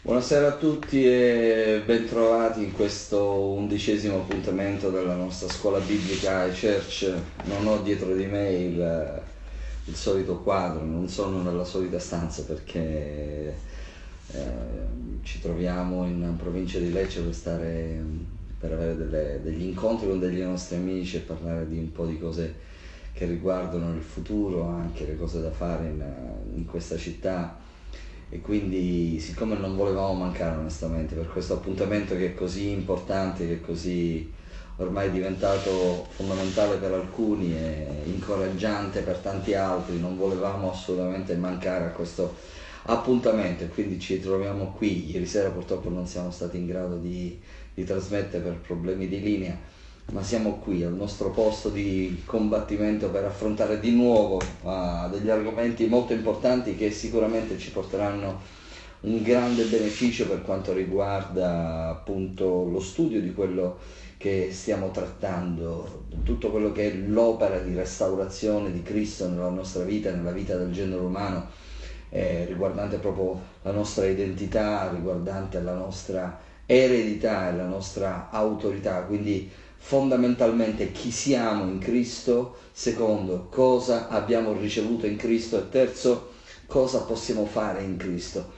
Buonasera a tutti e bentrovati in questo 11° appuntamento della nostra scuola biblica iChurch. Non ho dietro di me il solito quadro, non sono nella solita stanza perché ci troviamo in provincia di Lecce per avere degli incontri con degli nostri amici e parlare di un po' di cose che riguardano il futuro, anche le cose da fare in questa città. E quindi, siccome non volevamo mancare onestamente per questo appuntamento che è così importante, che è così ormai diventato fondamentale per alcuni e incoraggiante per tanti altri, non volevamo assolutamente mancare a questo appuntamento e quindi ci troviamo qui. Ieri sera purtroppo non siamo stati in grado di trasmettere per problemi di linea, ma siamo qui al nostro posto di combattimento per affrontare di nuovo degli argomenti molto importanti che sicuramente ci porteranno un grande beneficio per quanto riguarda appunto lo studio di quello che stiamo trattando, tutto quello che è l'opera di restaurazione di Cristo nella nostra vita, nella vita del genere umano, riguardante proprio la nostra identità, riguardante la nostra eredità e la nostra autorità, quindi fondamentalmente chi siamo in Cristo, secondo cosa abbiamo ricevuto in Cristo e terzo cosa possiamo fare in Cristo.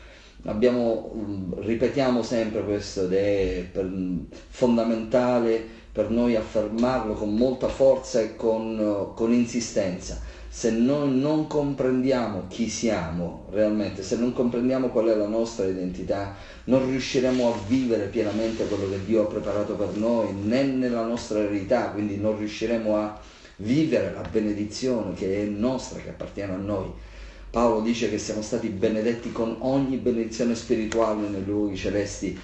Ripetiamo sempre questo ed è fondamentale per noi affermarlo con molta forza e con insistenza. Se noi non comprendiamo chi siamo realmente, se non comprendiamo qual è la nostra identità, non riusciremo a vivere pienamente quello che Dio ha preparato per noi, né nella nostra eredità, quindi non riusciremo a vivere la benedizione che è nostra, che appartiene a noi. Paolo dice che siamo stati benedetti con ogni benedizione spirituale nei luoghi celesti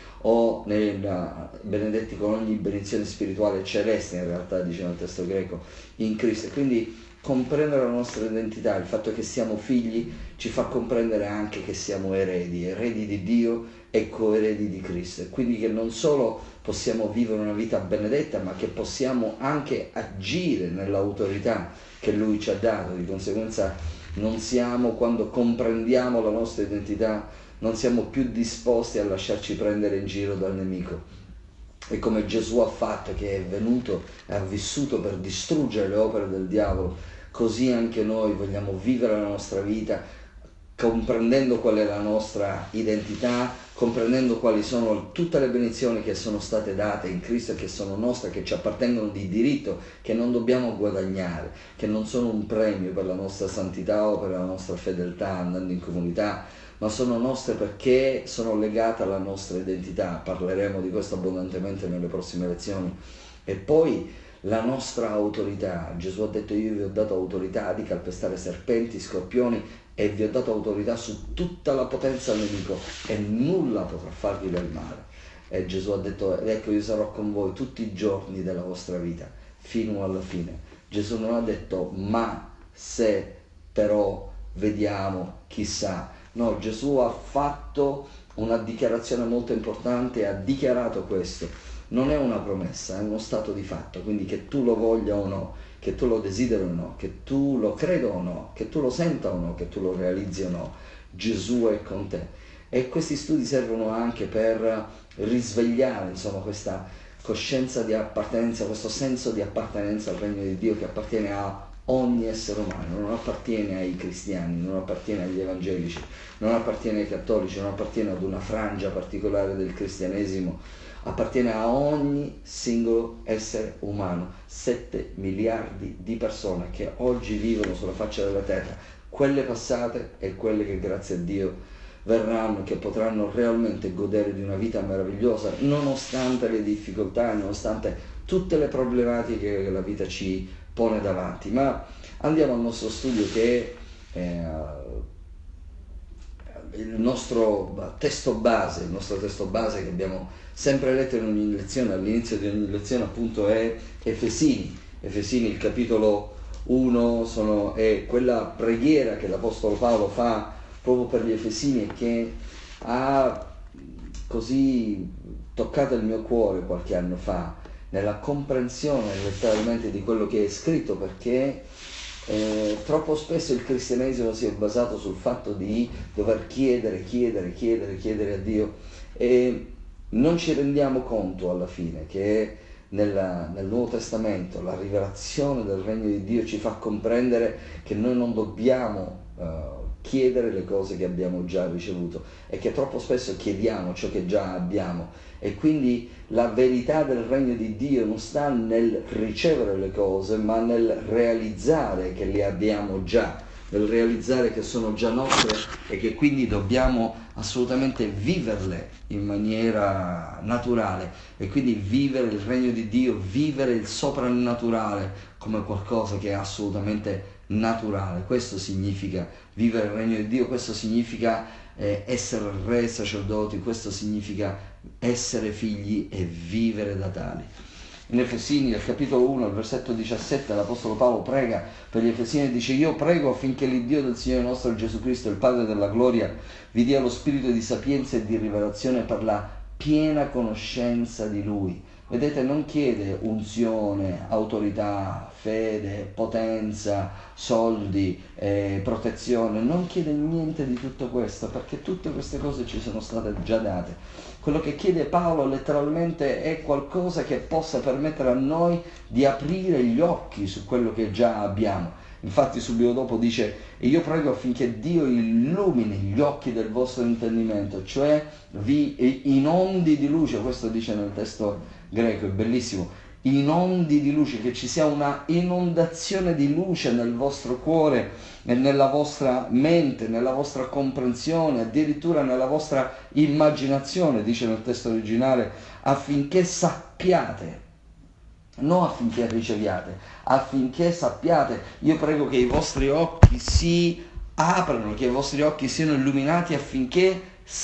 benedetti con ogni benedizione spirituale celeste, in realtà dice nel testo greco, in Cristo. Quindi comprendere la nostra identità, il fatto che siamo figli, ci fa comprendere anche che siamo eredi di Dio e coeredi di Cristo, e quindi che non solo possiamo vivere una vita benedetta, ma che possiamo anche agire nell'autorità che Lui ci ha dato. Di conseguenza quando comprendiamo la nostra identità, non siamo più disposti a lasciarci prendere in giro dal nemico. E come Gesù ha fatto, che è venuto e ha vissuto per distruggere le opere del diavolo, così anche noi vogliamo vivere la nostra vita comprendendo qual è la nostra identità, comprendendo quali sono tutte le benedizioni che sono state date in Cristo e che sono nostre, che ci appartengono di diritto, che non dobbiamo guadagnare, che non sono un premio per la nostra santità o per la nostra fedeltà andando in comunità, ma sono nostre perché sono legate alla nostra identità. Parleremo di questo abbondantemente nelle prossime lezioni. E poi la nostra autorità. Gesù ha detto: io vi ho dato autorità di calpestare serpenti, scorpioni, e vi ho dato autorità su tutta la potenza del nemico e nulla potrà farvi del male. E Gesù ha detto: ed ecco, io sarò con voi tutti i giorni della vostra vita fino alla fine. Gesù non ha detto ma se, però, vediamo, chissà. No, Gesù ha fatto una dichiarazione molto importante e ha dichiarato questo. Non è una promessa, è uno stato di fatto, quindi che tu lo voglia o no, che tu lo desideri o no, che tu lo creda o no, che tu lo senta o no, che tu lo realizzi o no, Gesù è con te. E questi studi servono anche per risvegliare, insomma, questa coscienza di appartenenza, questo senso di appartenenza al regno di Dio che appartiene a ogni essere umano, non appartiene ai cristiani, non appartiene agli evangelici, non appartiene ai cattolici, non appartiene ad una frangia particolare del cristianesimo, appartiene a ogni singolo essere umano. 7 miliardi di persone che oggi vivono sulla faccia della terra, quelle passate e quelle che grazie a Dio verranno, che potranno realmente godere di una vita meravigliosa nonostante le difficoltà, nonostante tutte le problematiche che la vita ci pone davanti. Ma andiamo al nostro studio, che è il nostro testo base che abbiamo sempre letto in ogni lezione, all'inizio di ogni lezione appunto, è Efesini, il capitolo 1, è quella preghiera che l'Apostolo Paolo fa proprio per gli Efesini e che ha così toccato il mio cuore qualche anno fa, nella comprensione letteralmente di quello che è scritto, perché Troppo spesso il cristianesimo si è basato sul fatto di dover chiedere a Dio, e non ci rendiamo conto alla fine che nel Nuovo Testamento la rivelazione del regno di Dio ci fa comprendere che noi non dobbiamo chiedere le cose che abbiamo già ricevuto, e che troppo spesso chiediamo ciò che già abbiamo, e quindi la verità del regno di Dio non sta nel ricevere le cose, ma nel realizzare che le abbiamo già, nel realizzare che sono già nostre, e che quindi dobbiamo assolutamente viverle in maniera naturale, e quindi vivere il regno di Dio, vivere il soprannaturale come qualcosa che è assolutamente naturale. Questo significa vivere il regno di Dio, questo significa essere re, sacerdoti, questo significa essere figli e vivere da tali. In Efesini, al capitolo 1, al versetto 17, l'Apostolo Paolo prega per gli Efesini e dice: io prego affinché l'Iddio del Signore nostro Gesù Cristo, il Padre della gloria, vi dia lo spirito di sapienza e di rivelazione per la piena conoscenza di Lui. Vedete, non chiede unzione, autorità, fede, potenza, soldi, protezione, non chiede niente di tutto questo, perché tutte queste cose ci sono state già date. Quello che chiede Paolo letteralmente è qualcosa che possa permettere a noi di aprire gli occhi su quello che già abbiamo. Infatti subito dopo dice: e io prego affinché Dio illumini gli occhi del vostro intendimento, cioè vi inondi di luce. Questo dice nel testo greco, è bellissimo, inondi di luce, che ci sia una inondazione di luce nel vostro cuore e nella vostra mente, nella vostra comprensione, addirittura nella vostra immaginazione, dice nel testo originale, affinché sappiate, non affinché riceviate, affinché sappiate. Io prego che i vostri occhi si aprano, che i vostri occhi siano illuminati, affinché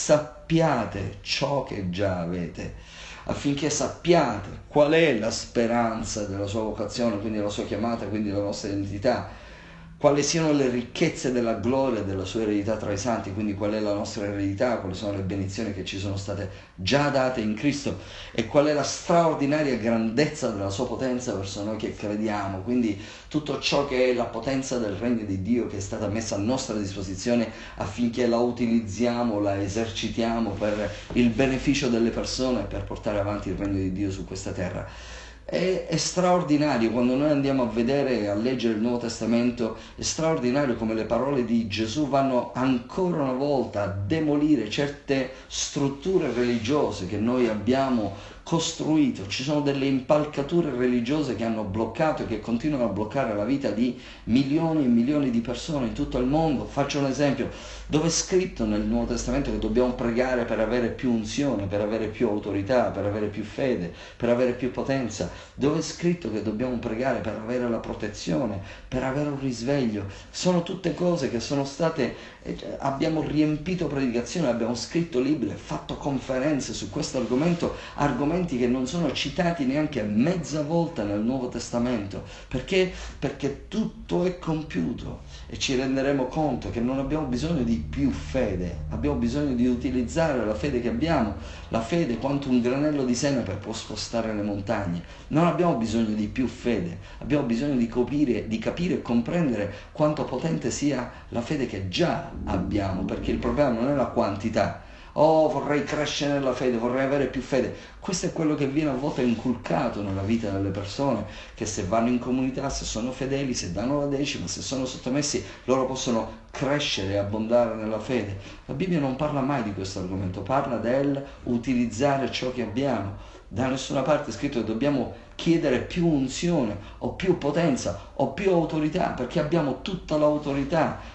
sappiate ciò che già avete, affinché sappiate qual è la speranza della sua vocazione, quindi la sua chiamata, quindi la nostra identità, quali siano le ricchezze della gloria della sua eredità tra i santi, quindi qual è la nostra eredità, quali sono le benedizioni che ci sono state già date in Cristo, e qual è la straordinaria grandezza della sua potenza verso noi che crediamo, quindi tutto ciò che è la potenza del regno di Dio che è stata messa a nostra disposizione affinché la utilizziamo, la esercitiamo per il beneficio delle persone, per portare avanti il regno di Dio su questa terra. È straordinario quando noi andiamo a vedere e a leggere il Nuovo Testamento, è straordinario come le parole di Gesù vanno ancora una volta a demolire certe strutture religiose che noi abbiamo costruito. Ci sono delle impalcature religiose che hanno bloccato e che continuano a bloccare la vita di milioni e milioni di persone in tutto il mondo. Faccio un esempio: dove è scritto nel Nuovo Testamento che dobbiamo pregare per avere più unzione, per avere più autorità, per avere più fede, per avere più potenza? Dove è scritto che dobbiamo pregare per avere la protezione, per avere un risveglio? Sono tutte cose che sono state, abbiamo riempito predicazioni, abbiamo scritto libri, fatto conferenze su questo argomento, argomenti che non sono citati neanche mezza volta nel Nuovo Testamento. Perché? Perché tutto è compiuto, e ci renderemo conto che non abbiamo bisogno di più fede, abbiamo bisogno di utilizzare la fede che abbiamo, la fede quanto un granello di senape può spostare le montagne. Non abbiamo bisogno di più fede, abbiamo bisogno di capire e comprendere quanto potente sia la fede che già abbiamo, perché il problema non è la quantità. Oh, vorrei crescere nella fede, vorrei avere più fede. Questo è quello che viene a volte inculcato nella vita delle persone, che se vanno in comunità, se sono fedeli, se danno la decima, se sono sottomessi, loro possono crescere e abbondare nella fede. La Bibbia non parla mai di questo argomento, parla del utilizzare ciò che abbiamo. Da nessuna parte è scritto che dobbiamo chiedere più unzione o più potenza o più autorità, perché abbiamo tutta l'autorità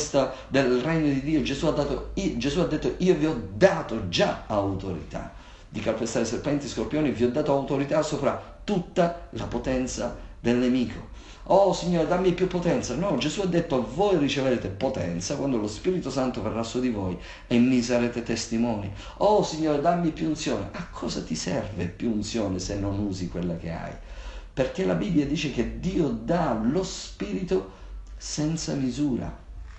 del regno di Dio. Gesù ha detto: io vi ho dato già autorità di calpestare serpenti e scorpioni, vi ho dato autorità sopra tutta la potenza del nemico. Oh Signore, dammi più potenza. No, Gesù ha detto: voi riceverete potenza quando lo Spirito Santo verrà su di voi e mi sarete testimoni. Oh Signore, dammi più unzione. A cosa ti serve più unzione se non usi quella che hai? Perché la Bibbia dice che Dio dà lo Spirito senza misura.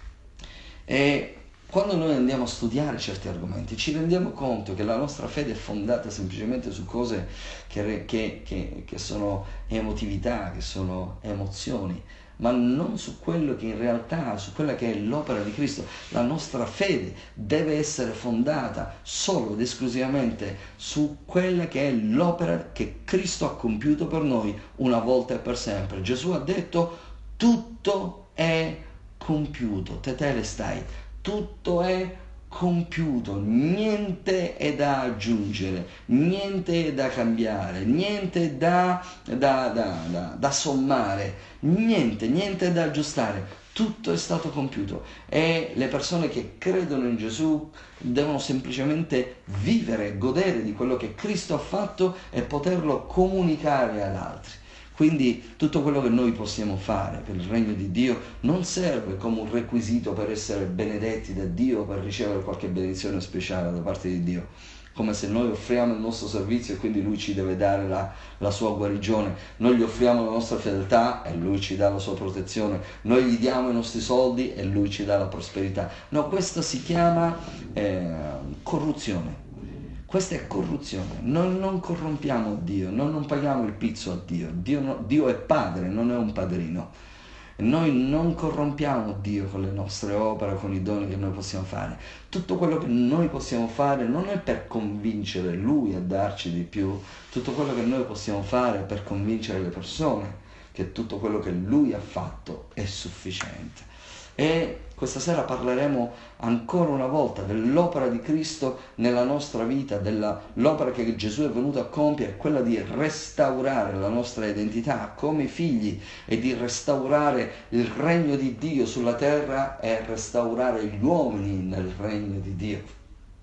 E quando noi andiamo a studiare certi argomenti ci rendiamo conto che la nostra fede è fondata semplicemente su cose che sono emotività, che sono emozioni, ma non su quello che in realtà, su quella che è l'opera di Cristo. La nostra fede deve essere fondata solo ed esclusivamente su quella che è l'opera che Cristo ha compiuto per noi una volta e per sempre. Gesù ha detto: tutto è compiuto, tetelestai, tutto è compiuto, niente è da aggiungere, niente è da cambiare, niente è da sommare, niente è da aggiustare, tutto è stato compiuto. E le persone che credono in Gesù devono semplicemente vivere, godere di quello che Cristo ha fatto e poterlo comunicare ad altri. Quindi tutto quello che noi possiamo fare per il regno di Dio non serve come un requisito per essere benedetti da Dio, per ricevere qualche benedizione speciale da parte di Dio, come se noi offriamo il nostro servizio e quindi Lui ci deve dare la sua guarigione. Noi gli offriamo la nostra fedeltà e Lui ci dà la sua protezione. Noi gli diamo i nostri soldi e Lui ci dà la prosperità. No, questa si chiama corruzione. Questa è corruzione. Noi non corrompiamo Dio, noi non paghiamo il pizzo a Dio. Dio è padre, non è un padrino. Noi non corrompiamo Dio con le nostre opere, con i doni che noi possiamo fare. Tutto quello che noi possiamo fare non è per convincere Lui a darci di più. Tutto quello che noi possiamo fare è per convincere le persone che tutto quello che Lui ha fatto è sufficiente. E questa sera parleremo ancora una volta dell'opera di Cristo nella nostra vita, dell'opera che Gesù è venuto a compiere, quella di restaurare la nostra identità come figli e di restaurare il regno di Dio sulla terra e restaurare gli uomini nel regno di Dio.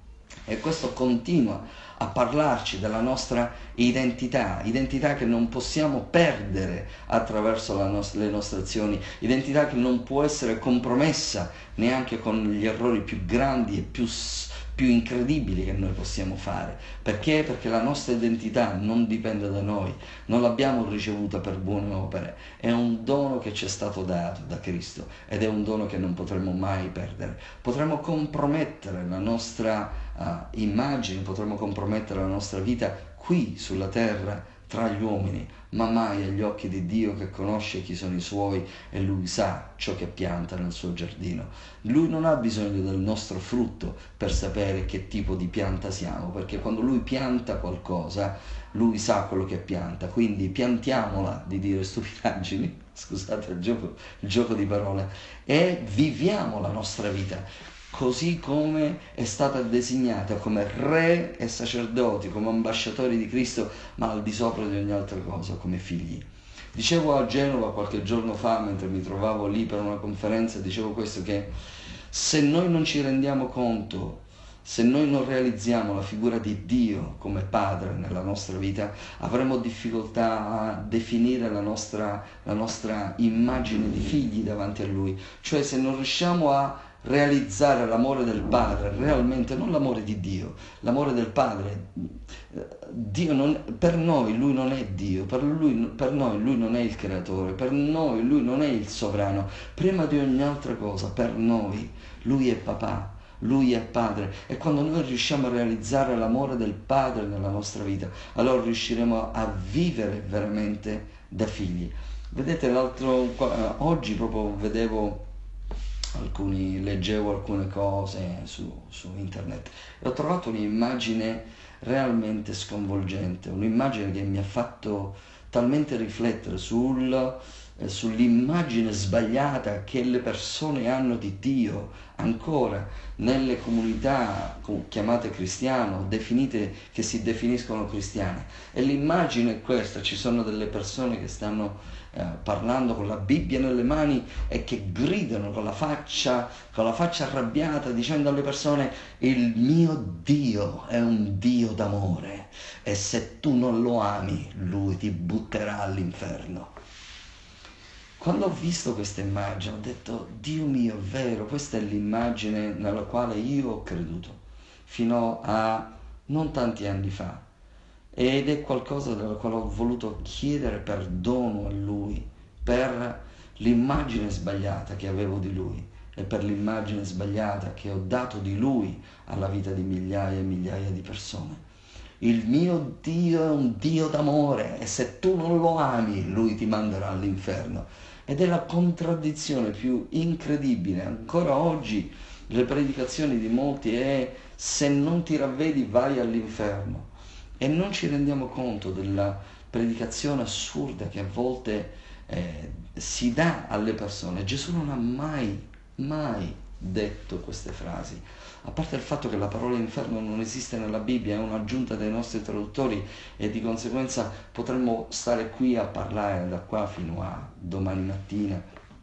E questo continua a parlarci della nostra identità che non possiamo perdere attraverso le nostre azioni, identità che non può essere compromessa neanche con gli errori più grandi e più incredibili che noi possiamo fare. Perché? Perché la nostra identità non dipende da noi, non l'abbiamo ricevuta per buone opere, è un dono che ci è stato dato da Cristo ed è un dono che non potremo mai perdere. Potremmo compromettere la nostra immagine, potremmo compromettere la nostra vita qui sulla terra tra gli uomini, ma mai agli occhi di Dio che conosce chi sono i suoi e Lui sa ciò che pianta nel suo giardino. Lui non ha bisogno del nostro frutto per sapere che tipo di pianta siamo, perché quando Lui pianta qualcosa, Lui sa quello che pianta, quindi piantiamola di dire stupidaggini, scusate il gioco di parole, e viviamo la nostra vita così come è stata designata, come re e sacerdoti, come ambasciatori di Cristo, ma al di sopra di ogni altra cosa, come figli. Dicevo a Genova qualche giorno fa, mentre mi trovavo lì per una conferenza, dicevo questo, che se noi non ci rendiamo conto, se noi non realizziamo la figura di Dio come Padre nella nostra vita, avremo difficoltà a definire la nostra immagine di figli davanti a Lui. Cioè, se non riusciamo a realizzare l'amore del Padre, realmente non l'amore di Dio, l'amore del Padre. Per noi Lui non è Dio, per noi Lui non è il creatore, per noi Lui non è il sovrano. Prima di ogni altra cosa, per noi Lui è papà, Lui è padre, e quando noi riusciamo a realizzare l'amore del Padre nella nostra vita, allora riusciremo a vivere veramente da figli. Vedete, oggi proprio leggevo alcune cose su internet e ho trovato un'immagine realmente sconvolgente, un'immagine che mi ha fatto talmente riflettere sull'immagine sbagliata che le persone hanno di Dio ancora nelle comunità chiamate cristiane, che si definiscono cristiane. E l'immagine è questa: ci sono delle persone che stanno parlando con la Bibbia nelle mani e che gridano con la faccia arrabbiata, dicendo alle persone: il mio Dio è un Dio d'amore e se tu non lo ami, Lui ti butterà all'inferno. Quando ho visto questa immagine ho detto: Dio mio, è vero, questa è l'immagine nella quale io ho creduto fino a non tanti anni fa, ed è qualcosa della quale ho voluto chiedere perdono a Lui per l'immagine sbagliata che avevo di Lui e per l'immagine sbagliata che ho dato di Lui alla vita di migliaia e migliaia di persone. Il mio Dio è un Dio d'amore e se tu non lo ami, Lui ti manderà all'inferno. Ed è la contraddizione più incredibile. Ancora oggi le predicazioni di molti è: se non ti ravvedi vai all'inferno. E non ci rendiamo conto della predicazione assurda che a volte si dà alle persone. Gesù non ha mai detto queste frasi, a parte il fatto che la parola inferno non esiste nella Bibbia, è un'aggiunta dei nostri traduttori, e di conseguenza potremmo stare qui a parlare da qua fino a domani mattina.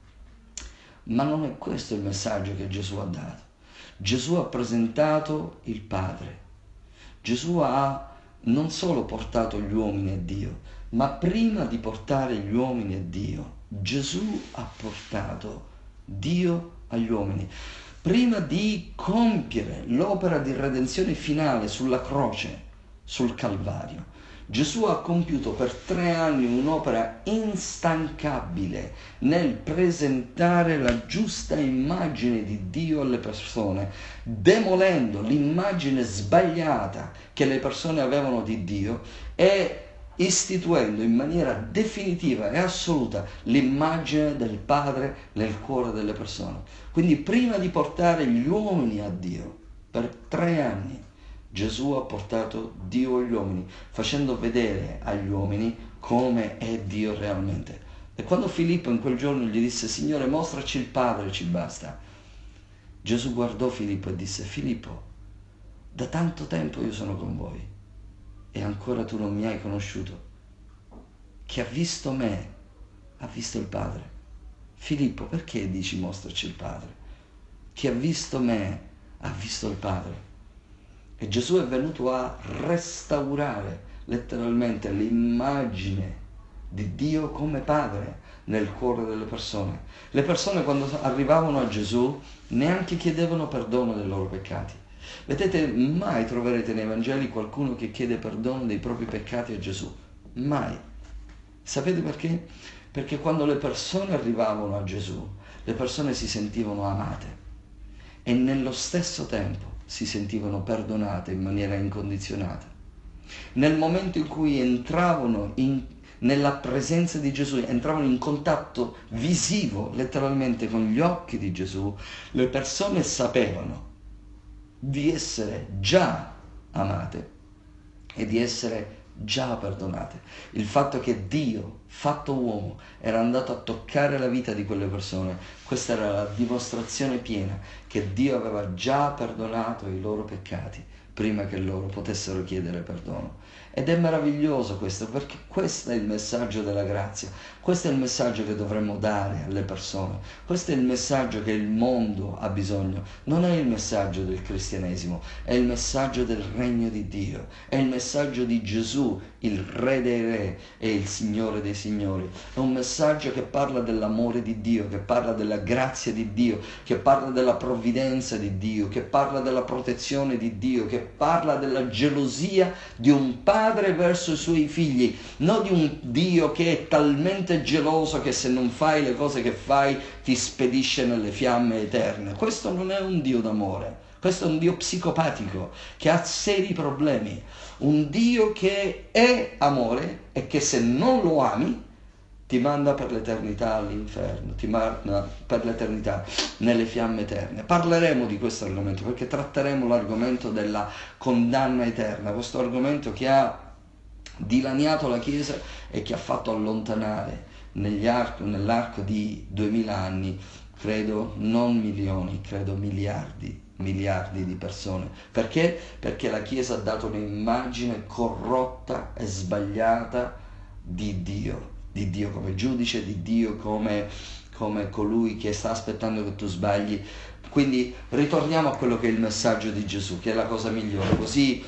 Ma non è questo il messaggio che Gesù ha dato. Gesù ha presentato il Padre. Gesù ha non solo portato gli uomini a Dio, ma prima di portare gli uomini a Dio, Gesù ha portato Dio agli uomini. Prima di compiere l'opera di redenzione finale sulla croce, sul Calvario, Gesù ha compiuto per 3 anni un'opera instancabile nel presentare la giusta immagine di Dio alle persone, demolendo l'immagine sbagliata che le persone avevano di Dio e istituendo in maniera definitiva e assoluta l'immagine del Padre nel cuore delle persone. Quindi prima di portare gli uomini a Dio, per 3 anni, Gesù ha portato Dio agli uomini, facendo vedere agli uomini come è Dio realmente. E quando Filippo in quel giorno gli disse: Signore, mostraci il Padre, ci basta, Gesù guardò Filippo e disse: Filippo, da tanto tempo io sono con voi e ancora tu non mi hai conosciuto. Chi ha visto me ha visto il Padre. Filippo, perché dici mostraci il Padre? Chi ha visto me ha visto il Padre. E Gesù è venuto a restaurare letteralmente l'immagine di Dio come Padre nel cuore delle persone. Le persone, quando arrivavano a Gesù, neanche chiedevano perdono dei loro peccati. Vedete, mai troverete nei Vangeli qualcuno che chiede perdono dei propri peccati a Gesù. Mai. Sapete perché? Perché quando le persone arrivavano a Gesù, le persone si sentivano amate e nello stesso tempo si sentivano perdonate in maniera incondizionata. Nel momento in cui entravano nella presenza di Gesù, entravano in contatto visivo, letteralmente con gli occhi di Gesù, le persone sapevano di essere già amate e di essere già perdonate. Il fatto che Dio, fatto uomo, era andato a toccare la vita di quelle persone, questa era la dimostrazione piena che Dio aveva già perdonato i loro peccati prima che loro potessero chiedere perdono. Ed è meraviglioso questo, perché questo è il messaggio della grazia, questo è il messaggio che dovremmo dare alle persone, questo è il messaggio che il mondo ha bisogno. Non è il messaggio del cristianesimo, è il messaggio del regno di Dio, è il messaggio di Gesù, il Re dei Re e il Signore dei Signori. È un messaggio che parla dell'amore di Dio, che parla della grazia di Dio, che parla della provvidenza di Dio, che parla della protezione di Dio, che parla della gelosia di un padre verso i suoi figli, non di un Dio che è talmente geloso che se non fai le cose che fai ti spedisce nelle fiamme eterne. Questo non è un Dio d'amore, questo è un Dio psicopatico che ha seri problemi, un Dio che è amore e che se non lo ami ti manda per l'eternità all'inferno, ti manda per l'eternità nelle fiamme eterne. Parleremo di questo argomento perché tratteremo l'argomento della condanna eterna, questo argomento che ha dilaniato la Chiesa e che ha fatto allontanare nell'arco di 2000 anni, credo non milioni, credo miliardi di persone. Perché? Perché la Chiesa ha dato un'immagine corrotta e sbagliata di Dio come giudice, di Dio come colui che sta aspettando che tu sbagli. Quindi ritorniamo a quello che è il messaggio di Gesù, che è la cosa migliore, così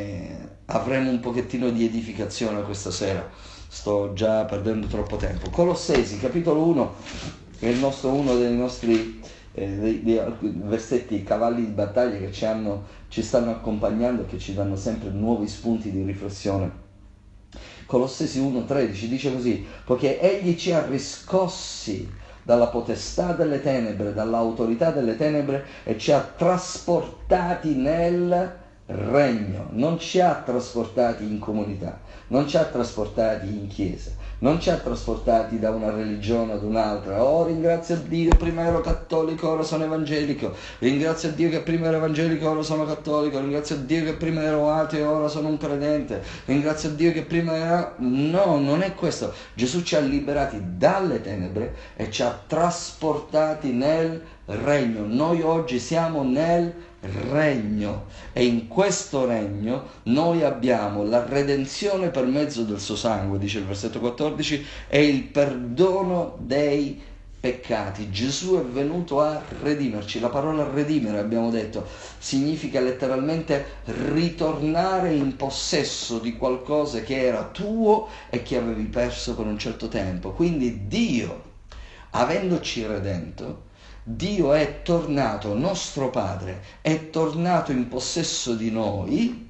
avremo un pochettino di edificazione questa sera. Sto già perdendo troppo tempo. Colossesi, capitolo 1, è uno dei nostri dei versetti, cavalli di battaglia che ci stanno accompagnando e che ci danno sempre nuovi spunti di riflessione. Colossesi 1,13 dice così: poiché egli ci ha riscossi dalla potestà delle tenebre, dall'autorità delle tenebre, e ci ha trasportati nel regno, non ci ha trasportati in comunità, non ci ha trasportati in chiesa, non ci ha trasportati da una religione ad un'altra. Oh, ringrazio Dio, prima ero cattolico, ora sono evangelico, ringrazio Dio che prima ero evangelico, ora sono cattolico, ringrazio Dio che prima ero ateo, ora sono un credente, ringrazio Dio che prima era... No, non è questo. Gesù ci ha liberati dalle tenebre e ci ha trasportati nel regno. Noi oggi siamo nel regno e in questo regno noi abbiamo la redenzione per mezzo del suo sangue, dice il versetto 14, e il perdono dei peccati. Gesù è venuto a redimerci. La parola redimere, abbiamo detto, significa letteralmente ritornare in possesso di qualcosa che era tuo e che avevi perso per un certo tempo. Quindi Dio, avendoci redento, Dio è tornato, nostro Padre, è tornato in possesso di noi,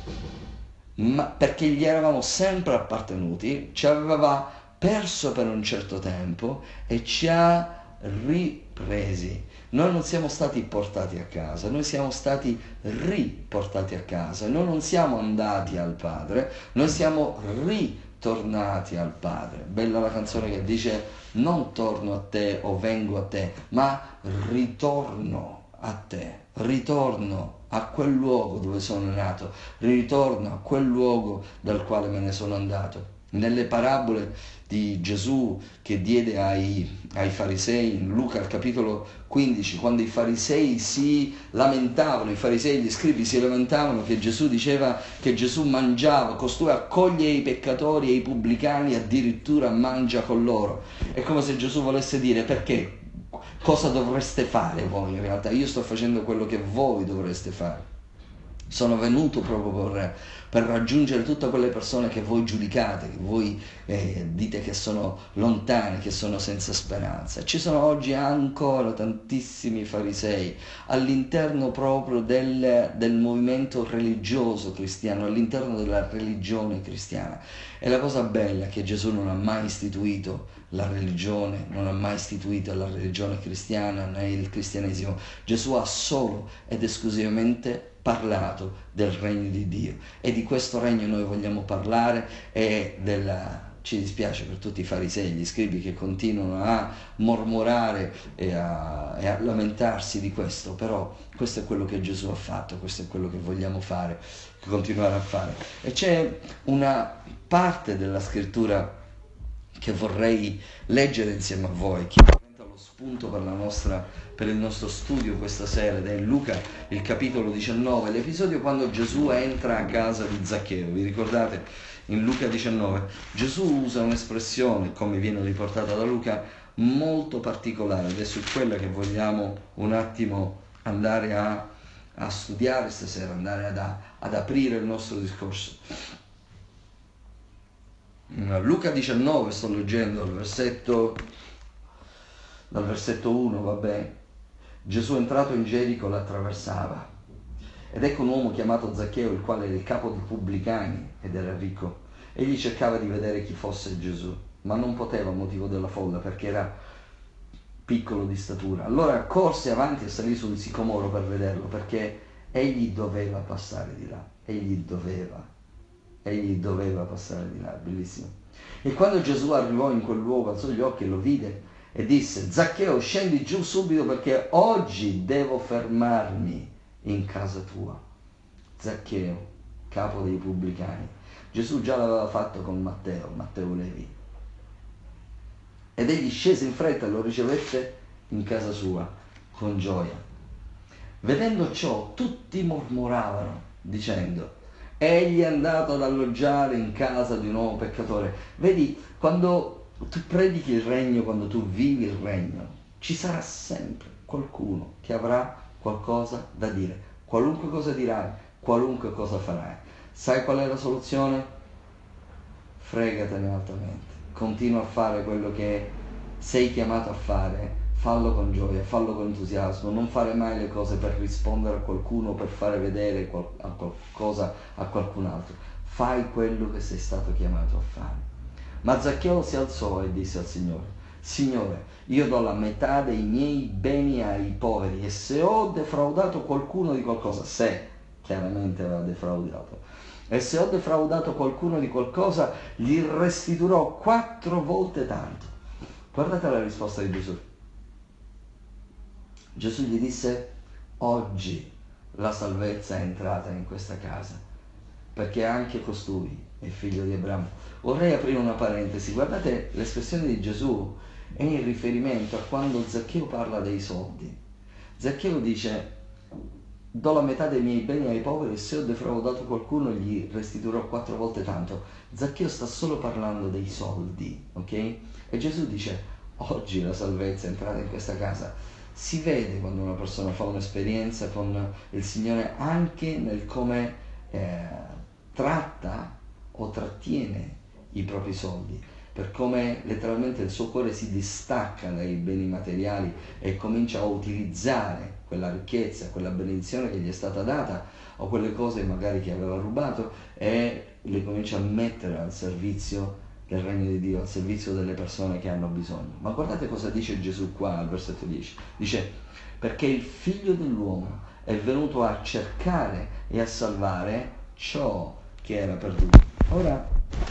ma perché gli eravamo sempre appartenuti, ci aveva perso per un certo tempo e ci ha ripresi. Noi non siamo stati portati a casa, noi siamo stati riportati a casa, noi non siamo andati al Padre, noi siamo ritornati al Padre. Bella la canzone che dice: non torno a te o vengo a te, ma ritorno a te, ritorno a quel luogo dove sono nato, ritorno a quel luogo dal quale me ne sono andato. Nelle parabole di Gesù che diede ai farisei, in Luca al capitolo 15, quando i farisei si lamentavano, i farisei e gli scribi si lamentavano che Gesù diceva che Gesù mangiava, costui accoglie i peccatori e i pubblicani, addirittura mangia con loro. È come se Gesù volesse dire: perché? Cosa dovreste fare voi in realtà? Io sto facendo quello che voi dovreste fare. Sono venuto proprio per raggiungere tutte quelle persone che voi giudicate, che voi dite che sono lontane, che sono senza speranza. Ci sono oggi ancora tantissimi farisei all'interno proprio del movimento religioso cristiano, all'interno della religione cristiana. E la cosa bella è che Gesù non ha mai istituito la religione, non ha mai istituito la religione cristiana né il cristianesimo. Gesù ha solo ed esclusivamente parlato del regno di Dio, e di questo regno noi vogliamo parlare, e ci dispiace per tutti i farisei, gli scribi che continuano a mormorare e a lamentarsi di questo, però questo è quello che Gesù ha fatto, questo è quello che vogliamo fare, continuare a fare. E c'è una parte della scrittura che vorrei leggere insieme a voi, che diventa lo spunto per il nostro studio questa sera, ed è in Luca, il capitolo 19, l'episodio quando Gesù entra a casa di Zaccheo. Vi ricordate? In Luca 19 Gesù usa un'espressione, come viene riportata da Luca, molto particolare, ed è su quella che vogliamo un attimo andare a studiare stasera, andare ad aprire il nostro discorso. Luca 19, sto leggendo dal versetto 1, vabbè. Gesù, entrato in Gerico, la attraversava, ed ecco un uomo chiamato Zaccheo, il quale era il capo dei pubblicani ed era ricco. Egli cercava di vedere chi fosse Gesù, ma non poteva a motivo della folla, perché era piccolo di statura. Allora corse avanti e salì su un sicomoro per vederlo, perché egli doveva passare di là. Egli doveva passare di là. Bellissimo. E quando Gesù arrivò in quel luogo, alzò gli occhi e lo vide e disse: Zaccheo, scendi giù subito, perché oggi devo fermarmi in casa tua. Zaccheo, capo dei pubblicani. Gesù già l'aveva fatto con Matteo Levi. Ed egli scese in fretta e lo ricevette in casa sua con gioia. Vedendo ciò, tutti mormoravano, dicendo: egli è andato ad alloggiare in casa di un uomo peccatore. Vedi, quando tu predichi il regno, quando tu vivi il regno, ci sarà sempre qualcuno che avrà qualcosa da dire. Qualunque cosa dirai, qualunque cosa farai. Sai qual è la soluzione? Fregatene altamente. Continua a fare quello che sei chiamato a fare. Fallo con gioia, fallo con entusiasmo. Non fare mai le cose per rispondere a qualcuno, per fare vedere qualcosa a qualcun altro. Fai quello che sei stato chiamato a fare. Ma Zaccheo si alzò e disse al Signore: Signore, io do la metà dei miei beni ai poveri, e se ho defraudato qualcuno di qualcosa, se chiaramente aveva defraudato. E se ho defraudato qualcuno di qualcosa, gli restituirò 4 volte tanto. Guardate la risposta di Gesù. Gesù gli disse: oggi la salvezza è entrata in questa casa, perché anche costui è figlio di Abramo. Vorrei aprire una parentesi. Guardate, l'espressione di Gesù è in riferimento a quando Zaccheo parla dei soldi. Zaccheo dice: do la metà dei miei beni ai poveri e se ho defraudato qualcuno gli restituirò 4 volte tanto. Zaccheo sta solo parlando dei soldi, ok? E Gesù dice: oggi la salvezza è entrata in questa casa. Si vede quando una persona fa un'esperienza con il Signore anche nel come tratta o trattiene i propri soldi, per come letteralmente il suo cuore si distacca dai beni materiali e comincia a utilizzare quella ricchezza, quella benedizione che gli è stata data, o quelle cose magari che aveva rubato, e le comincia a mettere al servizio del regno di Dio, al servizio delle persone che hanno bisogno. Ma guardate cosa dice Gesù qua al versetto 10. Dice: perché il figlio dell'uomo è venuto a cercare e a salvare ciò che era perduto. Ora,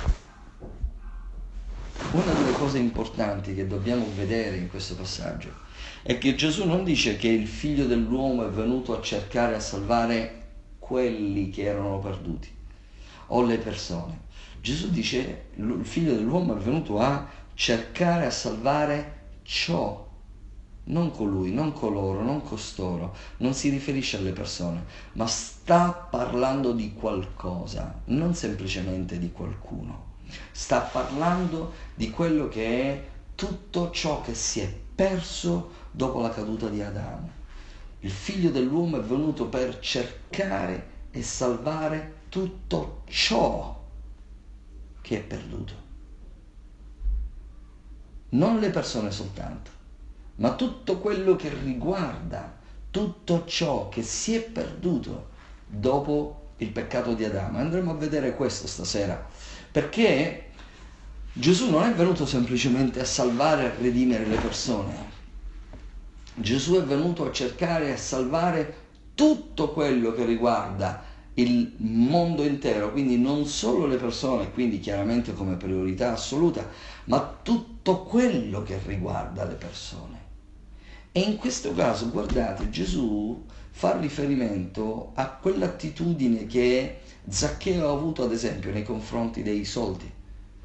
una delle cose importanti che dobbiamo vedere in questo passaggio è che Gesù non dice che il figlio dell'uomo è venuto a cercare e a salvare quelli che erano perduti o le persone. Gesù dice: il figlio dell'uomo è venuto a cercare e a salvare ciò, non colui, non coloro, non costoro. Non si riferisce alle persone, ma sta parlando di qualcosa, non semplicemente di qualcuno. Sta parlando di quello che è tutto ciò che si è perso dopo la caduta di Adamo. Il figlio dell'uomo è venuto per cercare e salvare tutto ciò che è perduto. Non le persone soltanto, ma tutto quello che riguarda tutto ciò che si è perduto dopo il peccato di Adamo. Andremo a vedere questo stasera, perché Gesù non è venuto semplicemente a salvare e a redimere le persone. Gesù è venuto a cercare e a salvare tutto quello che riguarda il mondo intero, quindi non solo le persone, quindi chiaramente come priorità assoluta, ma tutto quello che riguarda le persone. E in questo caso, guardate, Gesù fa riferimento a quell'attitudine che Zaccheo ha avuto, ad esempio, nei confronti dei soldi.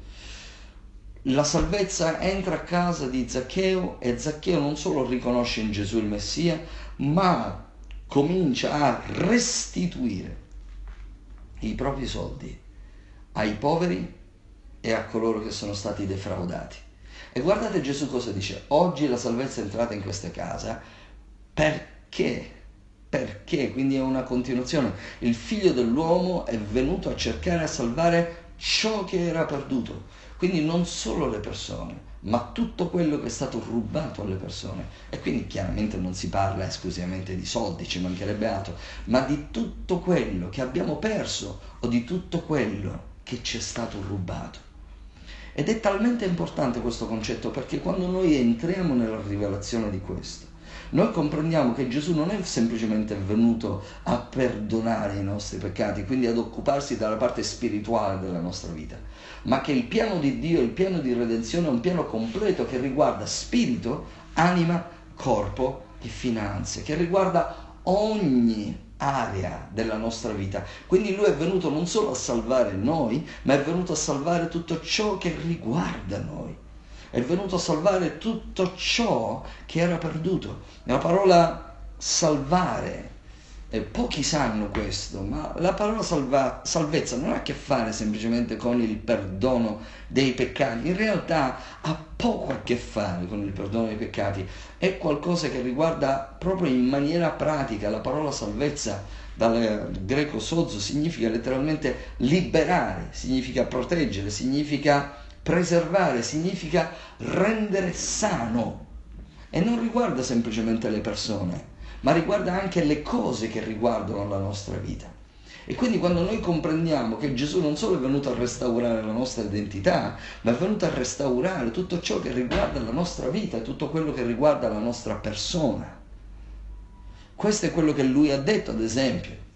La salvezza entra a casa di Zaccheo e Zaccheo non solo riconosce in Gesù il Messia, ma comincia a restituire i propri soldi ai poveri e a coloro che sono stati defraudati. E guardate Gesù cosa dice: oggi la salvezza è entrata in questa casa perché? Perché? Quindi è una continuazione. Il figlio dell'uomo è venuto a cercare e a salvare ciò che era perduto. Quindi non solo le persone, ma tutto quello che è stato rubato alle persone. E quindi chiaramente non si parla esclusivamente di soldi, ci mancherebbe altro, ma di tutto quello che abbiamo perso o di tutto quello che ci è stato rubato. Ed è talmente importante questo concetto, perché quando noi entriamo nella rivelazione di questo, noi comprendiamo che Gesù non è semplicemente venuto a perdonare i nostri peccati, quindi ad occuparsi della parte spirituale della nostra vita, ma che il piano di Dio, il piano di redenzione è un piano completo che riguarda spirito, anima, corpo e finanze, che riguarda ogni area della nostra vita. Quindi lui è venuto non solo a salvare noi, ma è venuto a salvare tutto ciò che riguarda noi. È venuto a salvare tutto ciò che era perduto. La parola salvare, pochi sanno questo, ma la parola salvezza non ha a che fare semplicemente con il perdono dei peccati. In realtà ha poco a che fare con il perdono dei peccati. È qualcosa che riguarda proprio in maniera pratica. La parola salvezza, dal greco sozo, significa letteralmente liberare, significa proteggere, significa preservare, significa rendere sano. E non riguarda semplicemente le persone, ma riguarda anche le cose che riguardano la nostra vita. E quindi quando noi comprendiamo che Gesù non solo è venuto a restaurare la nostra identità, ma è venuto a restaurare tutto ciò che riguarda la nostra vita, tutto quello che riguarda la nostra persona. Questo è quello che lui ha detto, ad esempio.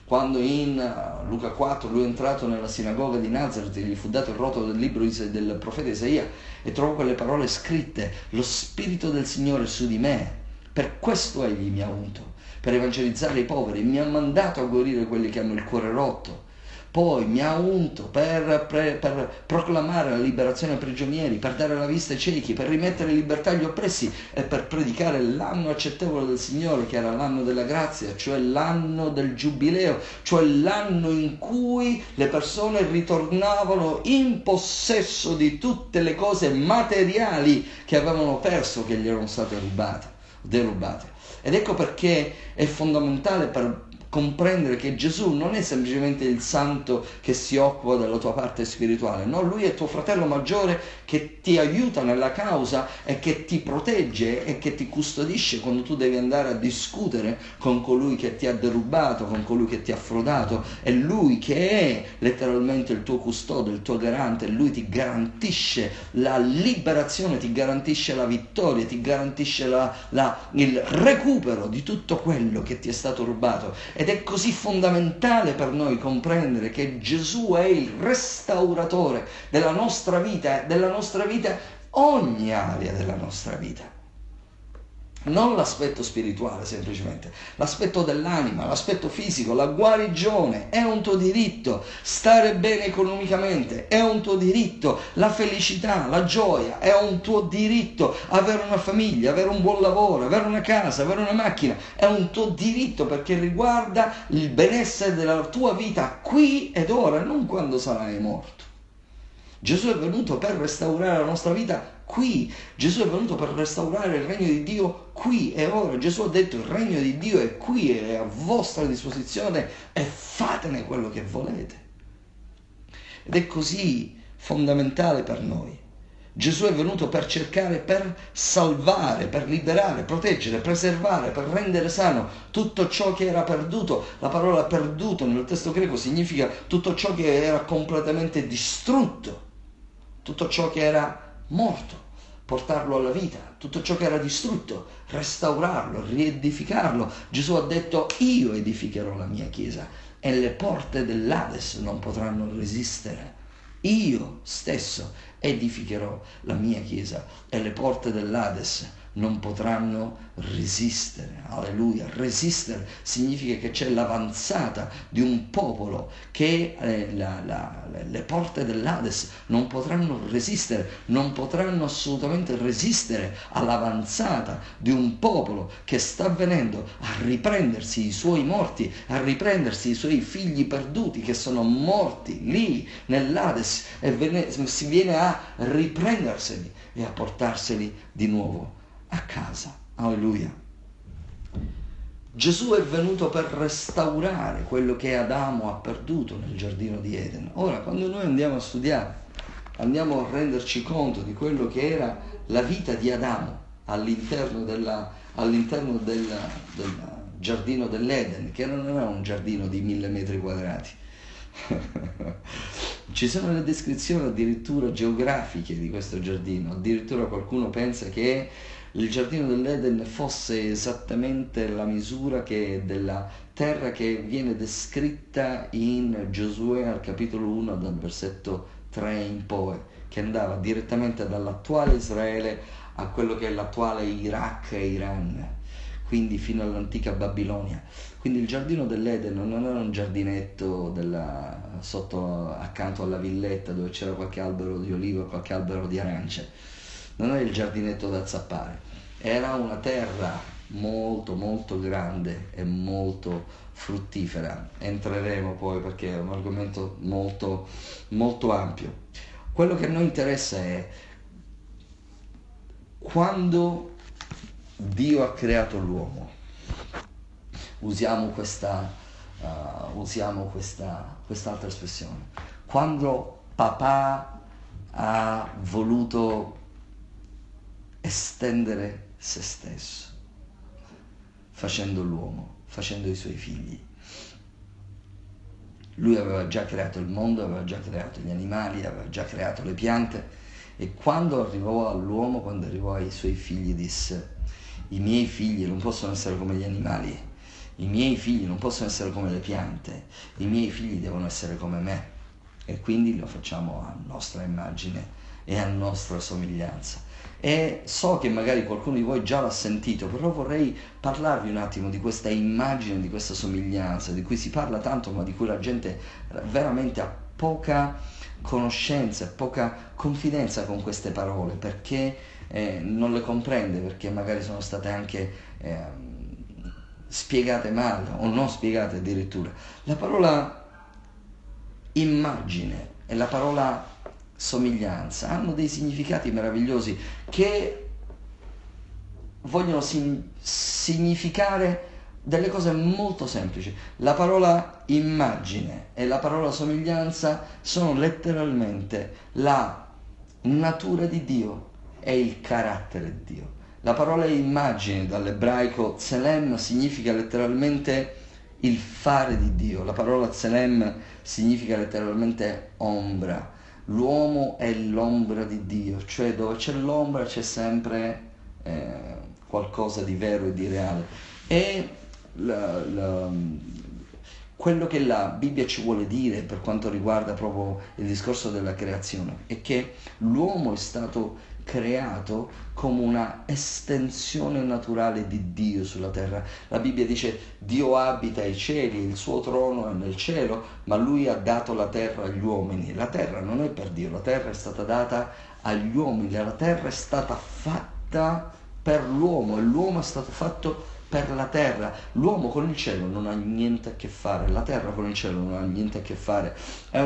Quando in Luca 4 lui è entrato nella sinagoga di Nazareth e gli fu dato il rotolo del libro del profeta Isaia e trovò quelle parole scritte: lo Spirito del Signore è su di me, per questo egli mi ha unto, per evangelizzare i poveri, mi ha mandato a guarire quelli che hanno il cuore rotto. Poi mi ha unto per proclamare la liberazione ai prigionieri, per dare la vista ai ciechi, per rimettere in libertà gli oppressi e per predicare l'anno accettevole del Signore, che era l'anno della grazia, cioè l'anno del giubileo, cioè l'anno in cui le persone ritornavano in possesso di tutte le cose materiali che avevano perso, che gli erano state derubate. Ed ecco perché è fondamentale per comprendere che Gesù non è semplicemente il santo che si occupa della tua parte spirituale, no, lui è tuo fratello maggiore che ti aiuta nella causa e che ti protegge e che ti custodisce quando tu devi andare a discutere con colui che ti ha derubato, con colui che ti ha frodato. È lui che è letteralmente il tuo custode, il tuo garante. Lui ti garantisce la liberazione, ti garantisce la vittoria, ti garantisce il recupero di tutto quello che ti è stato rubato. Ed è così fondamentale per noi comprendere che Gesù è il restauratore della nostra vita, ogni area della nostra vita. Non l'aspetto spirituale semplicemente, l'aspetto dell'anima, l'aspetto fisico, la guarigione è un tuo diritto, stare bene economicamente è un tuo diritto, la felicità, la gioia è un tuo diritto, avere una famiglia, avere un buon lavoro, avere una casa, avere una macchina è un tuo diritto, perché riguarda il benessere della tua vita qui ed ora, non quando sarai morto. Gesù è venuto per restaurare la nostra vita qui. Gesù è venuto per restaurare il regno di Dio qui e ora. Gesù ha detto: il regno di Dio è qui, è a vostra disposizione e fatene quello che volete. Ed è così fondamentale per noi. Gesù è venuto per cercare, per salvare, per liberare, proteggere, preservare, per rendere sano tutto ciò che era perduto. La parola perduto nel testo greco significa tutto ciò che era completamente distrutto, tutto ciò che era morto, portarlo alla vita, tutto ciò che era distrutto, restaurarlo, riedificarlo. Gesù ha detto: io edificherò la mia chiesa e le porte dell'Ades non potranno resistere. Io stesso edificherò la mia chiesa e le porte dell'Ades non potranno resistere. Alleluia. Resistere significa che c'è l'avanzata di un popolo che le porte dell'Ades non potranno resistere, non potranno assolutamente resistere all'avanzata di un popolo che sta venendo a riprendersi i suoi morti, a riprendersi i suoi figli perduti che sono morti lì nell'Ades, e si viene a riprenderseli e a portarseli di nuovo a casa. Alleluia. Gesù è venuto per restaurare quello che Adamo ha perduto nel giardino di Eden. Ora, quando noi andiamo a studiare, andiamo a renderci conto di quello che era la vita di Adamo all'interno del giardino dell'Eden, che non era un giardino di 1000 metri quadrati. Ci sono le descrizioni addirittura geografiche di questo giardino. Addirittura qualcuno pensa che il giardino dell'Eden fosse esattamente la misura della terra che viene descritta in Giosuè al capitolo 1 dal versetto 3 in poi, che andava direttamente dall'attuale Israele a quello che è l'attuale Iraq e Iran, quindi fino all'antica Babilonia. Quindi il giardino dell'Eden non era un giardinetto accanto alla villetta dove c'era qualche albero di olivo e qualche albero di arance. Non era il giardinetto da zappare, era una terra molto molto grande e molto fruttifera. Entreremo poi perché è un argomento molto molto ampio. Quello che a noi interessa è quando Dio ha creato l'uomo. Usiamo quest'altra espressione. Quando papà ha voluto estendere se stesso, facendo l'uomo, facendo i suoi figli. Lui aveva già creato il mondo, aveva già creato gli animali, aveva già creato le piante, e quando arrivò all'uomo, quando arrivò ai suoi figli, disse: i miei figli non possono essere come gli animali, i miei figli non possono essere come le piante, i miei figli devono essere come me, e quindi lo facciamo a nostra immagine e a nostra somiglianza. E so che magari qualcuno di voi già l'ha sentito, però vorrei parlarvi un attimo di questa immagine, di questa somiglianza, di cui si parla tanto, ma di cui la gente veramente ha poca conoscenza, poca confidenza con queste parole, perché non le comprende, perché magari sono state anche spiegate male o non spiegate addirittura. La parola immagine e la parola somiglianza hanno dei significati meravigliosi che vogliono significare delle cose molto semplici. La parola immagine e la parola somiglianza sono letteralmente la natura di Dio e il carattere di Dio. La parola immagine, dall'ebraico tselem, significa letteralmente il fare di Dio. La parola tselem significa letteralmente ombra. L'uomo è l'ombra di Dio, cioè dove c'è l'ombra c'è sempre qualcosa di vero e di reale. E quello che la Bibbia ci vuole dire per quanto riguarda proprio il discorso della creazione è che l'uomo è stato creato come una estensione naturale di Dio sulla terra. La Bibbia dice: Dio abita ai cieli, il suo trono è nel cielo, ma lui ha dato la terra agli uomini. La terra non è per Dio, la terra è stata data agli uomini, la terra è stata fatta per l'uomo e l'uomo è stato fatto per la terra. L'uomo con il cielo non ha niente a che fare, la terra con il cielo non ha niente a che fare. È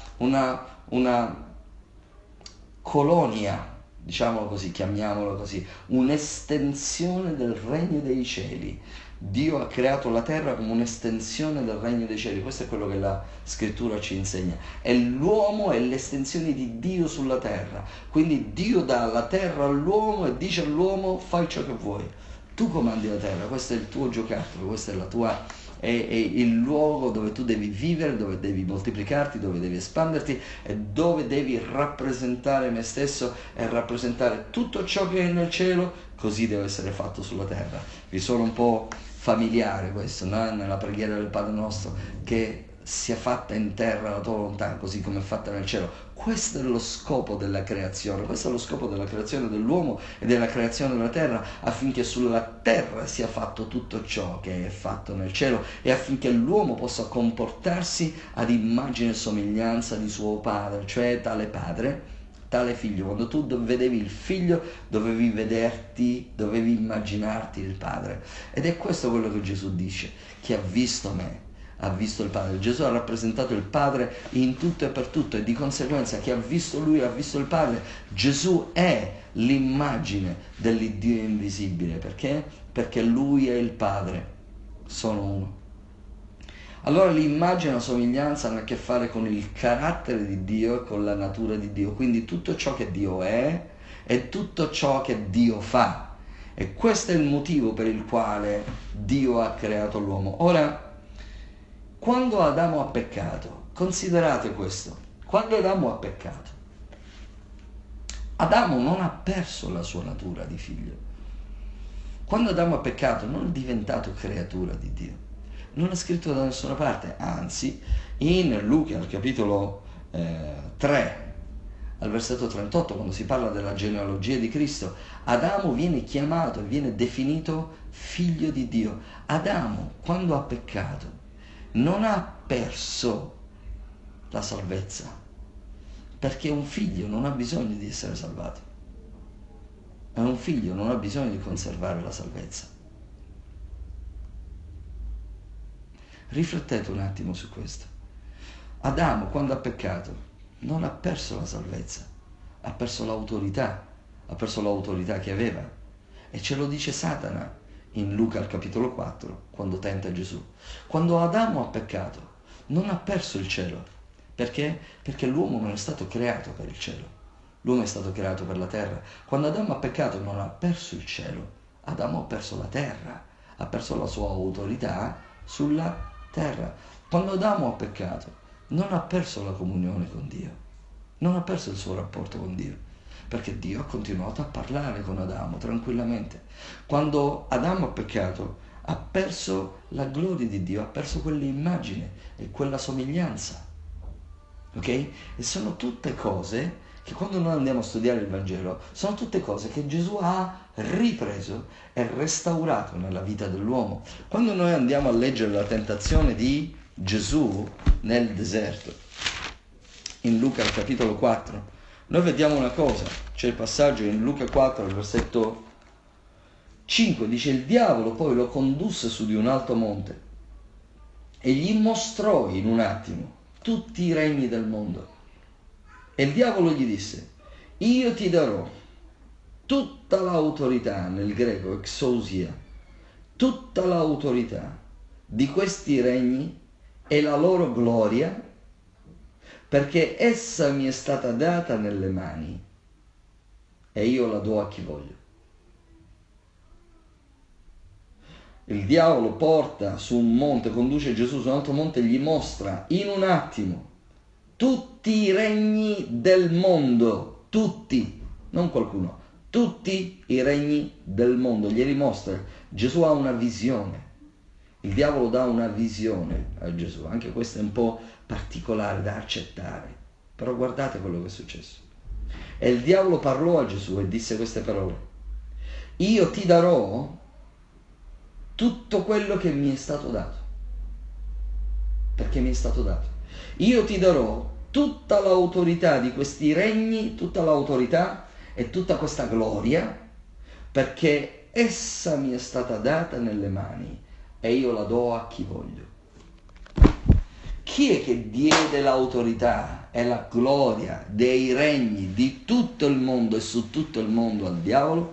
una colonia, diciamolo così, chiamiamolo così, un'estensione del regno dei cieli. Dio ha creato la terra come un'estensione del regno dei cieli, questo è quello che la scrittura ci insegna. E l'uomo è l'estensione di Dio sulla terra, quindi Dio dà la terra all'uomo e dice all'uomo: fai ciò che vuoi, tu comandi la terra, questo è il tuo giocattolo, questa è la tua... È il luogo dove tu devi vivere, dove devi moltiplicarti, dove devi espanderti e dove devi rappresentare me stesso e rappresentare tutto ciò che è nel cielo, così deve essere fatto sulla terra. Vi sono un po' familiare questo, no? Nella preghiera del Padre nostro, che sia fatta in terra la tua volontà, così come è fatta nel cielo. Questo è lo scopo della creazione, questo è lo scopo della creazione dell'uomo e della creazione della terra, affinché sulla terra sia fatto tutto ciò che è fatto nel cielo e affinché l'uomo possa comportarsi ad immagine e somiglianza di suo padre, cioè tale padre, tale figlio. Quando tu vedevi il figlio dovevi vederti, dovevi immaginarti il padre. Ed è questo quello che Gesù dice: chi ha visto me ha visto il Padre. Gesù ha rappresentato il Padre in tutto e per tutto, e di conseguenza chi ha visto Lui ha visto il Padre. Gesù è l'immagine dell'Iddio invisibile. Perché? Perché Lui e il Padre sono uno. Allora l'immagine e la somiglianza hanno a che fare con il carattere di Dio e con la natura di Dio, quindi tutto ciò che Dio è e tutto ciò che Dio fa. E questo è il motivo per il quale Dio ha creato l'uomo. Ora, quando Adamo ha peccato, considerate questo, quando Adamo ha peccato, Adamo non ha perso la sua natura di figlio. Quando Adamo ha peccato non è diventato creatura di Dio. Non è scritto da nessuna parte, anzi, in Luca, al capitolo 3, al versetto 38, quando si parla della genealogia di Cristo, Adamo viene chiamato, viene definito figlio di Dio. Adamo, quando ha peccato, non ha perso la salvezza, perché un figlio non ha bisogno di essere salvato, e un figlio non ha bisogno di conservare la salvezza. Riflettete un attimo su questo. Adamo, quando ha peccato, non ha perso la salvezza, ha perso l'autorità che aveva, e ce lo dice Satana in Luca al capitolo 4, quando tenta Gesù. Quando Adamo ha peccato, non ha perso il cielo. Perché? Perché l'uomo non è stato creato per il cielo. L'uomo è stato creato per la terra. Quando Adamo ha peccato non ha perso il cielo. Adamo ha perso la terra, ha perso la sua autorità sulla terra. Quando Adamo ha peccato non ha perso la comunione con Dio, non ha perso il suo rapporto con Dio, perché Dio ha continuato a parlare con Adamo tranquillamente. Quando Adamo ha peccato, ha perso la gloria di Dio, ha perso quell'immagine e quella somiglianza. Ok? E sono tutte cose che quando noi andiamo a studiare il Vangelo, sono tutte cose che Gesù ha ripreso e restaurato nella vita dell'uomo. Quando noi andiamo a leggere la tentazione di Gesù nel deserto, in Luca al capitolo 4, noi vediamo una cosa, c'è il passaggio in Luca 4, al versetto 5, dice: il diavolo poi lo condusse su di un alto monte e gli mostrò in un attimo tutti i regni del mondo. E il diavolo gli disse: io ti darò tutta l'autorità, nel greco exousia, tutta l'autorità di questi regni e la loro gloria, perché essa mi è stata data nelle mani e io la do a chi voglio. Il diavolo porta su un monte, conduce Gesù su un altro monte e gli mostra in un attimo tutti i regni del mondo, tutti, non qualcuno, tutti i regni del mondo, glieli mostra. Gesù ha una visione, il diavolo dà una visione a Gesù, anche questo è un po' particolare da accettare, però guardate quello che è successo. E il diavolo parlò a Gesù e disse queste parole: io ti darò tutto quello che mi è stato dato, perché mi è stato dato. Io ti darò tutta l'autorità di questi regni, tutta l'autorità e tutta questa gloria, perché essa mi è stata data nelle mani e io la do a chi voglio. Chi è che diede l'autorità e la gloria dei regni di tutto il mondo e su tutto il mondo al diavolo?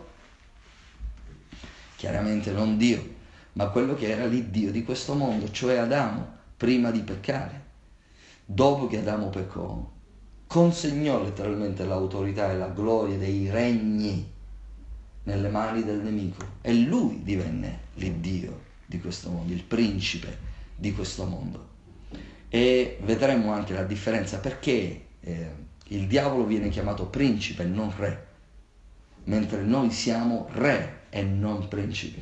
Chiaramente non Dio, ma quello che era l'Iddio di questo mondo, cioè Adamo, prima di peccare. Dopo che Adamo peccò, consegnò letteralmente l'autorità e la gloria dei regni nelle mani del nemico e lui divenne l'Iddio di questo mondo, il principe di questo mondo. E vedremo anche la differenza perché il diavolo viene chiamato principe e non re, mentre noi siamo re e non principi.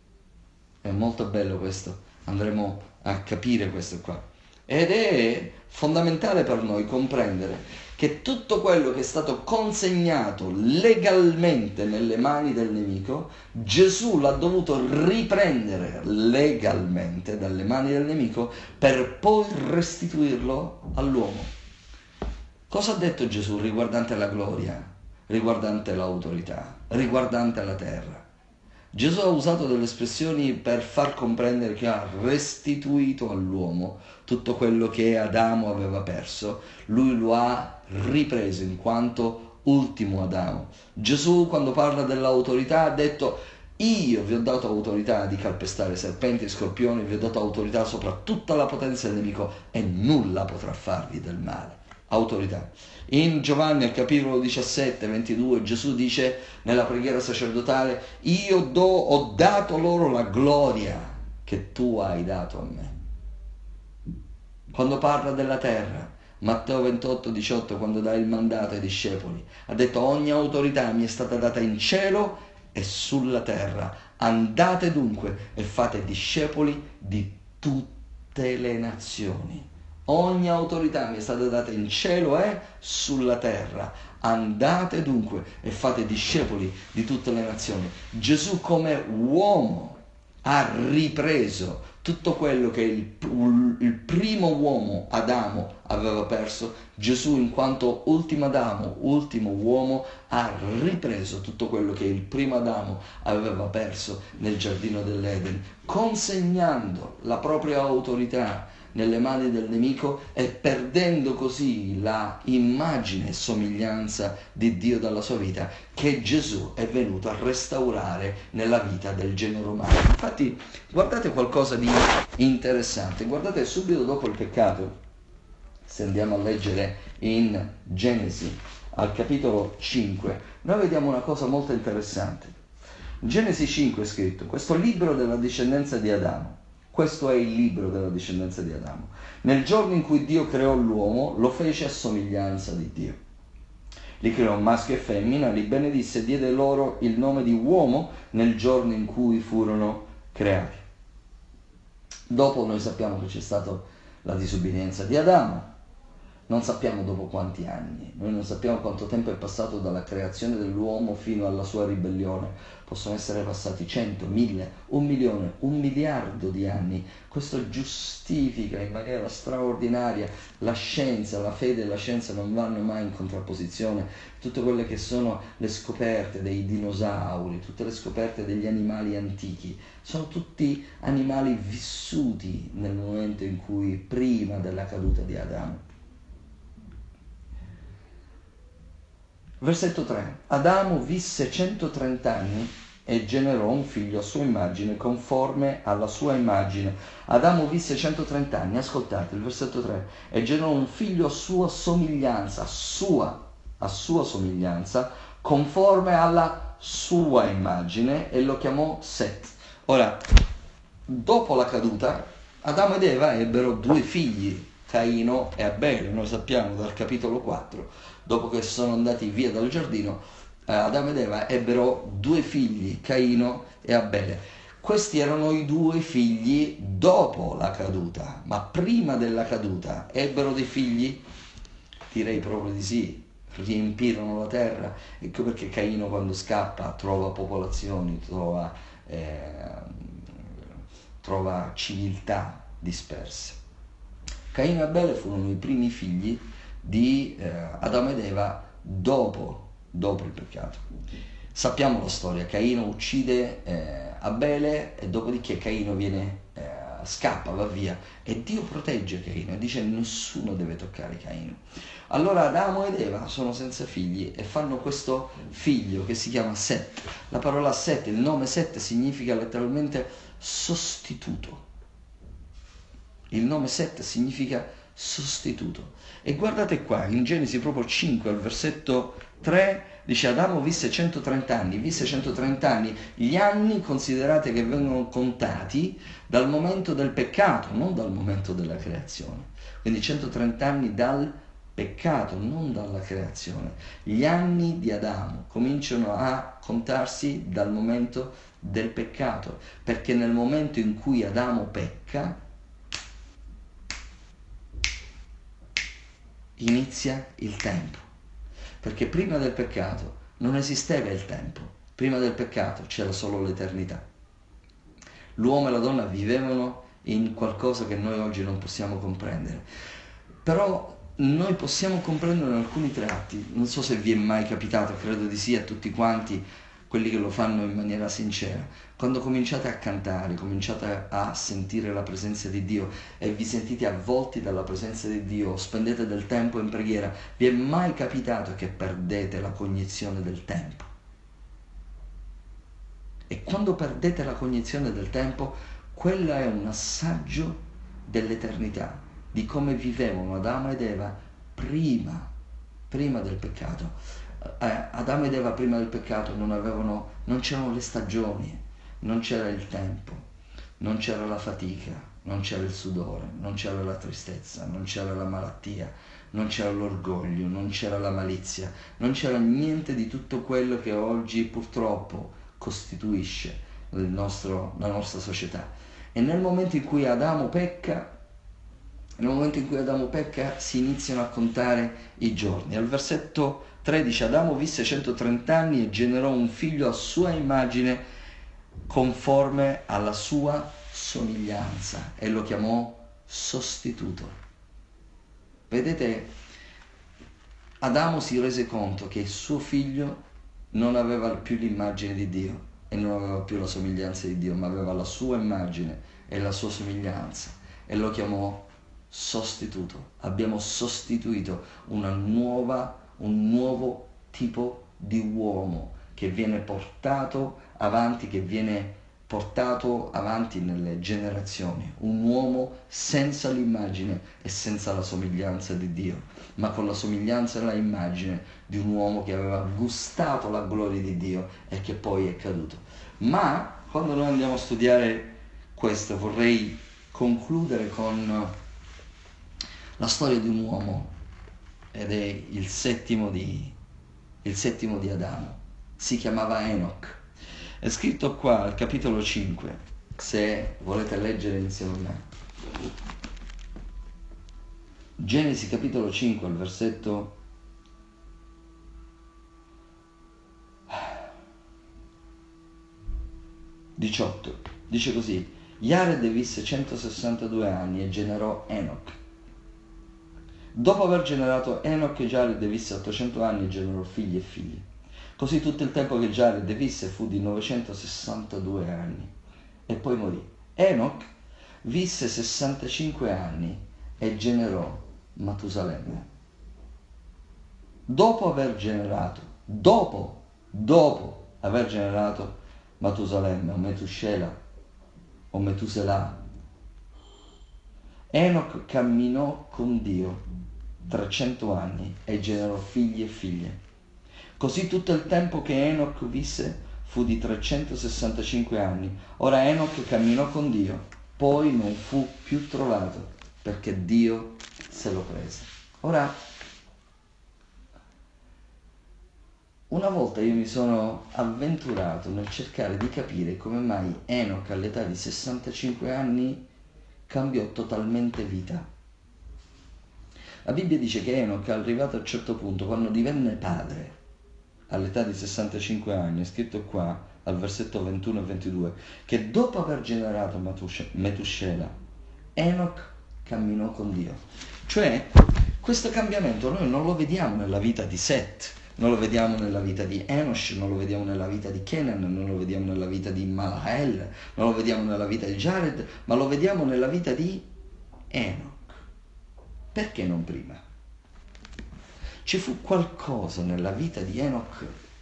È molto bello questo, andremo a capire questo qua. Ed è fondamentale per noi comprendere che tutto quello che è stato consegnato legalmente nelle mani del nemico, Gesù l'ha dovuto riprendere legalmente dalle mani del nemico per poi restituirlo all'uomo. Cosa ha detto Gesù riguardante la gloria, riguardante l'autorità, riguardante la terra? Gesù ha usato delle espressioni per far comprendere che ha restituito all'uomo tutto quello che Adamo aveva perso. Lui lo ha ripreso in quanto ultimo Adamo. Gesù, quando parla dell'autorità, ha detto: io vi ho dato autorità di calpestare serpenti e scorpioni, vi ho dato autorità sopra tutta la potenza del nemico e nulla potrà farvi del male. Autorità. In Giovanni al capitolo 17, 22, Gesù dice nella preghiera sacerdotale: io ho dato loro la gloria che tu hai dato a me. Quando parla della terra, Matteo 28, 18, quando dà il mandato ai discepoli, ha detto: ogni autorità mi è stata data in cielo e sulla terra. Andate dunque e fate discepoli di tutte le nazioni. Ogni autorità mi è stata data in cielo e sulla terra. Andate dunque e fate discepoli di tutte le nazioni. Gesù come uomo ha ripreso tutto quello che il primo uomo, Adamo, aveva perso. Gesù, in quanto ultimo Adamo, ultimo uomo, ha ripreso tutto quello che il primo Adamo aveva perso nel giardino dell'Eden, consegnando la propria autorità nelle mani del nemico e perdendo così la immagine e somiglianza di Dio dalla sua vita, che Gesù è venuto a restaurare nella vita del genere umano. Infatti guardate qualcosa di interessante, guardate subito dopo il peccato, se andiamo a leggere in Genesi al capitolo 5, noi vediamo una cosa molto interessante. In Genesi 5 è scritto: questo libro della discendenza di Adamo. Questo è il libro della discendenza di Adamo. Nel giorno in cui Dio creò l'uomo, lo fece a somiglianza di Dio. Li creò maschio e femmina, li benedisse e diede loro il nome di uomo nel giorno in cui furono creati. Dopo noi sappiamo che c'è stata la disobbedienza di Adamo, non sappiamo dopo quanti anni, noi non sappiamo quanto tempo è passato dalla creazione dell'uomo fino alla sua ribellione. Possono essere passati 100, 1000, 1.000.000, 1.000.000.000 di anni. Questo giustifica in maniera straordinaria la scienza, la fede e la scienza non vanno mai in contrapposizione. Tutte quelle che sono le scoperte dei dinosauri, tutte le scoperte degli animali antichi, sono tutti animali vissuti nel momento in cui, prima della caduta di Adamo. Versetto 3. Adamo visse 130 anni e generò un figlio a sua immagine, conforme alla sua immagine. Adamo visse 130 anni, ascoltate il versetto 3, e generò un figlio a sua somiglianza, a sua somiglianza, conforme alla sua immagine, e lo chiamò Set. Ora, dopo la caduta, Adamo ed Eva ebbero due figli, Caino e Abele. Noi sappiamo dal capitolo 4, dopo che sono andati via dal giardino, Adamo ed Eva ebbero due figli, Caino e Abele. Questi erano i due figli dopo la caduta, ma prima della caduta ebbero dei figli? Direi proprio di sì, riempirono la terra. Ecco perché Caino, quando scappa, trova popolazioni, trova civiltà disperse. Caino e Abele furono i primi figli di Adamo ed Eva dopo il peccato. Sappiamo la storia: Caino uccide Abele, e dopodiché Caino scappa, va via, e Dio protegge Caino e dice: nessuno deve toccare Caino. Allora Adamo ed Eva sono senza figli e fanno questo figlio che si chiama Set. La parola Set, il nome Set, significa letteralmente sostituto. Il nome Set significa sostituto. E guardate qua, in Genesi proprio 5, al versetto 3, dice: Adamo visse 130 anni. Visse 130 anni. Gli anni, considerate che vengono contati dal momento del peccato, non dal momento della creazione. Quindi 130 anni dal peccato, non dalla creazione. Gli anni di Adamo cominciano a contarsi dal momento del peccato, perché nel momento in cui Adamo pecca, inizia il tempo. Perché prima del peccato non esisteva il tempo, prima del peccato c'era solo l'eternità. L'uomo e la donna vivevano in qualcosa che noi oggi non possiamo comprendere, però noi possiamo comprendere alcuni tratti. Non so se vi è mai capitato, credo di sì a tutti quanti quelli che lo fanno in maniera sincera. Quando cominciate a cantare, cominciate a sentire la presenza di Dio e vi sentite avvolti dalla presenza di Dio, spendete del tempo in preghiera, vi è mai capitato che perdete la cognizione del tempo? E quando perdete la cognizione del tempo, quello è un assaggio dell'eternità, di come vivevano Adamo ed Eva prima del peccato. Adamo ed Eva prima del peccato non c'erano le stagioni, non c'era il tempo, non c'era la fatica, non c'era il sudore, non c'era la tristezza, non c'era la malattia, non c'era l'orgoglio, non c'era la malizia, non c'era niente di tutto quello che oggi purtroppo costituisce la nostra società. E nel momento in cui Adamo pecca, si iniziano a contare i giorni. Al versetto 13, Adamo visse 130 anni e generò un figlio a sua immagine, conforme alla sua somiglianza, e lo chiamò sostituto. Vedete, Adamo si rese conto che il suo figlio non aveva più l'immagine di Dio e non aveva più la somiglianza di Dio, ma aveva la sua immagine e la sua somiglianza, e lo chiamò sostituto. Abbiamo sostituito un nuovo tipo di uomo che viene portato avanti nelle generazioni, un uomo senza l'immagine e senza la somiglianza di Dio, ma con la somiglianza e la immagine di un uomo che aveva gustato la gloria di Dio e che poi è caduto. Ma quando noi andiamo a studiare questo, vorrei concludere con la storia di un uomo, ed è il settimo di Adamo. Si chiamava Enoch. È scritto qua al capitolo 5, se volete leggere insieme a me. Genesi capitolo 5 al versetto 18, dice così: Jared visse 162 anni e generò Enoch. Dopo aver generato Enoch, Jared visse 800 anni e generò figli e figlie. Così tutto il tempo che Jared visse fu di 962 anni e poi morì. Enoch visse 65 anni e generò Matusalemme. Dopo aver generato Matusalemme o Metuscela o Metusela, Enoch camminò con Dio 300 anni e generò figli e figlie. Così tutto il tempo che Enoch visse fu di 365 anni. Ora Enoch camminò con Dio, poi non fu più trovato perché Dio se lo prese. Ora, una volta io mi sono avventurato nel cercare di capire come mai Enoch all'età di 65 anni cambiò totalmente vita. La Bibbia dice che Enoch, arrivato a un certo punto, quando divenne padre, all'età di 65 anni, è scritto qua al versetto 21 e 22, che dopo aver generato Metuscela, Enoch camminò con Dio. Cioè, questo cambiamento noi non lo vediamo nella vita di Set, non lo vediamo nella vita di Enosh, non lo vediamo nella vita di Kenan, non lo vediamo nella vita di Malael, non lo vediamo nella vita di Jared, ma lo vediamo nella vita di Enoch. Perché non prima? Ci fu qualcosa nella vita di Enoch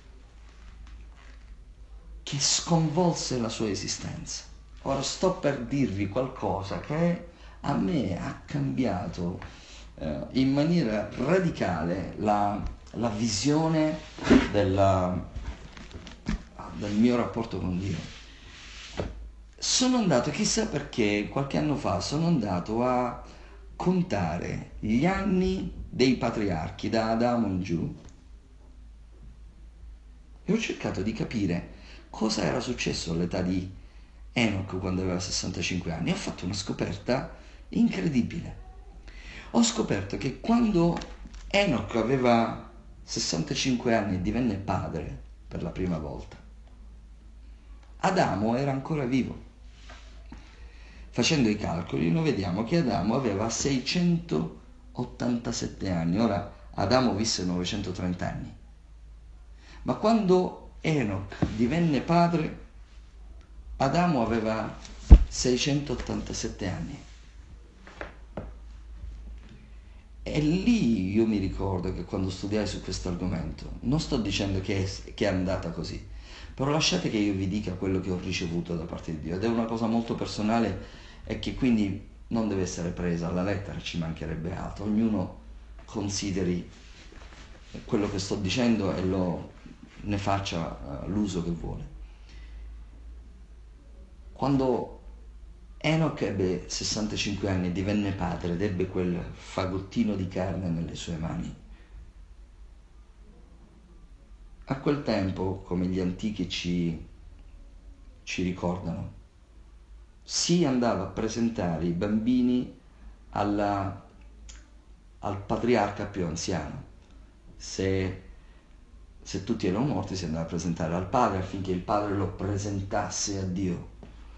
che sconvolse la sua esistenza. Ora sto per dirvi qualcosa che a me ha cambiato in maniera radicale la visione del mio rapporto con Dio. Sono andato, chissà perché, qualche anno fa, sono andato a contare gli anni dei patriarchi da Adamo in giù e ho cercato di capire cosa era successo all'età di Enoch quando aveva 65 anni. Ho fatto una scoperta incredibile. Ho scoperto che quando Enoch aveva 65 anni e divenne padre per la prima volta, Adamo era ancora vivo. Facendo i calcoli noi vediamo che Adamo aveva 687 anni. Ora Adamo visse 930 anni. Ma quando Enoch divenne padre, Adamo aveva 687 anni. E lì io mi ricordo che quando studiai su questo argomento, non sto dicendo che è andata così, però lasciate che io vi dica quello che ho ricevuto da parte di Dio. Ed è una cosa molto personale e che quindi non deve essere presa alla lettera, ci mancherebbe altro. Ognuno consideri quello che sto dicendo e ne faccia l'uso che vuole. Quando Enoch ebbe 65 anni e divenne padre ed ebbe quel fagottino di carne nelle sue mani, a quel tempo, come gli antichi ci ricordano, si andava a presentare i bambini al patriarca più anziano. Se tutti erano morti si andava a presentare al padre affinché il padre lo presentasse a Dio.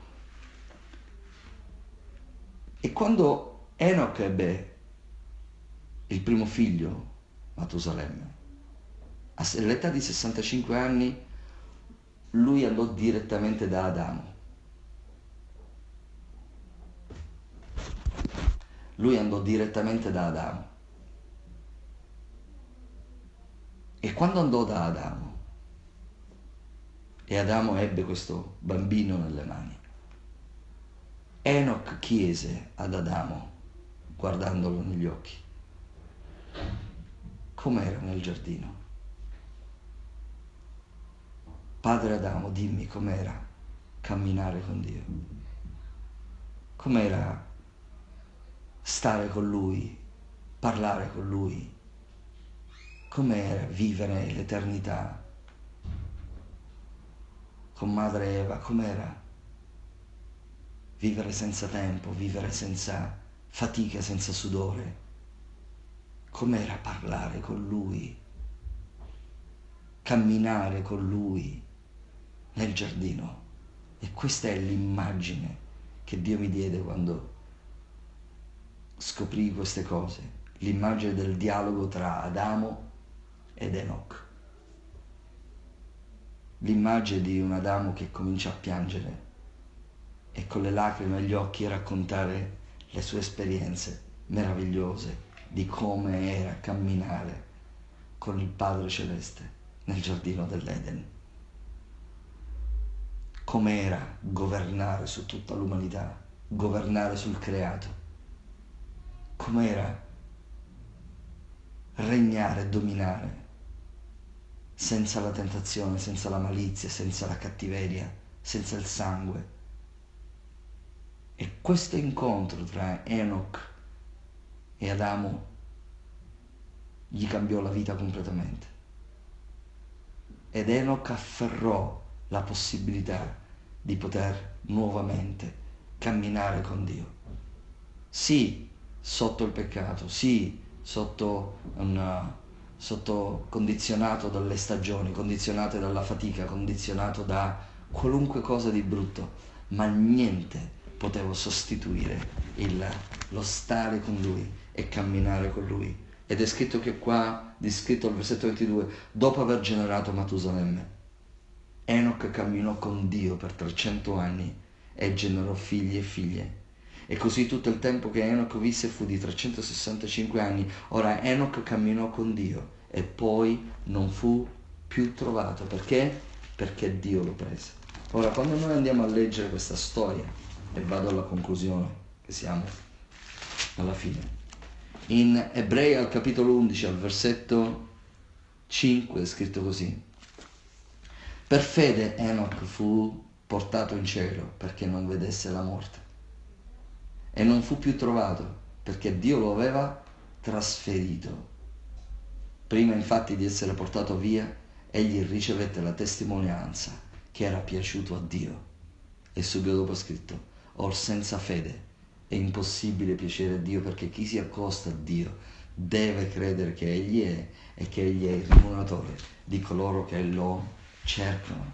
E quando Enoch ebbe il primo figlio, Matusalemme, all'età di 65 anni, lui andò direttamente da Adamo. E quando andò da Adamo, e Adamo ebbe questo bambino nelle mani, Enoch chiese ad Adamo, guardandolo negli occhi, com'era nel giardino? Padre Adamo, dimmi com'era camminare con Dio? Com'era stare con Lui, parlare con Lui? Com'era vivere l'eternità con Madre Eva? Com'era? vivere senza tempo, vivere senza fatica, senza sudore. Com'era parlare con Lui, camminare con Lui nel giardino. E questa è l'immagine che Dio mi diede quando scoprì queste cose, l'immagine del dialogo tra Adamo ed Enoch, l'immagine di un Adamo che comincia a piangere e con le lacrime agli occhi raccontare le sue esperienze meravigliose di come era camminare con il Padre Celeste nel giardino dell'Eden, come era governare su tutta l'umanità, governare sul creato, come era regnare e dominare senza la tentazione, senza la malizia, senza la cattiveria, senza il sangue. E questo incontro tra Enoch e Adamo gli cambiò la vita completamente. Ed Enoch afferrò la possibilità di poter nuovamente camminare con Dio. Sì, sotto il peccato, sì, sotto condizionato dalle stagioni, condizionato dalla fatica, condizionato da qualunque cosa di brutto, ma niente poteva sostituire lo stare con Lui e camminare con Lui. Ed è scritto che qua, descritto al versetto 22, dopo aver generato Matusalemme, Enoch camminò con Dio per 300 anni e generò figli e figlie. E così tutto il tempo che Enoch visse fu di 365 anni. Ora Enoch camminò con Dio e poi non fu più trovato. Perché? Perché Dio lo prese. Ora, quando noi andiamo a leggere questa storia, e vado alla conclusione, che siamo alla fine, in Ebrei al capitolo 11, al versetto 5 è scritto così: per fede Enoch fu portato in cielo perché non vedesse la morte e non fu più trovato perché Dio lo aveva trasferito. Prima infatti di essere portato via, egli ricevette la testimonianza che era piaciuto a Dio. E subito dopo è scritto: or senza fede è impossibile piacere a Dio, perché chi si accosta a Dio deve credere che Egli è e che Egli è il rimuneratore di coloro che lo cercano.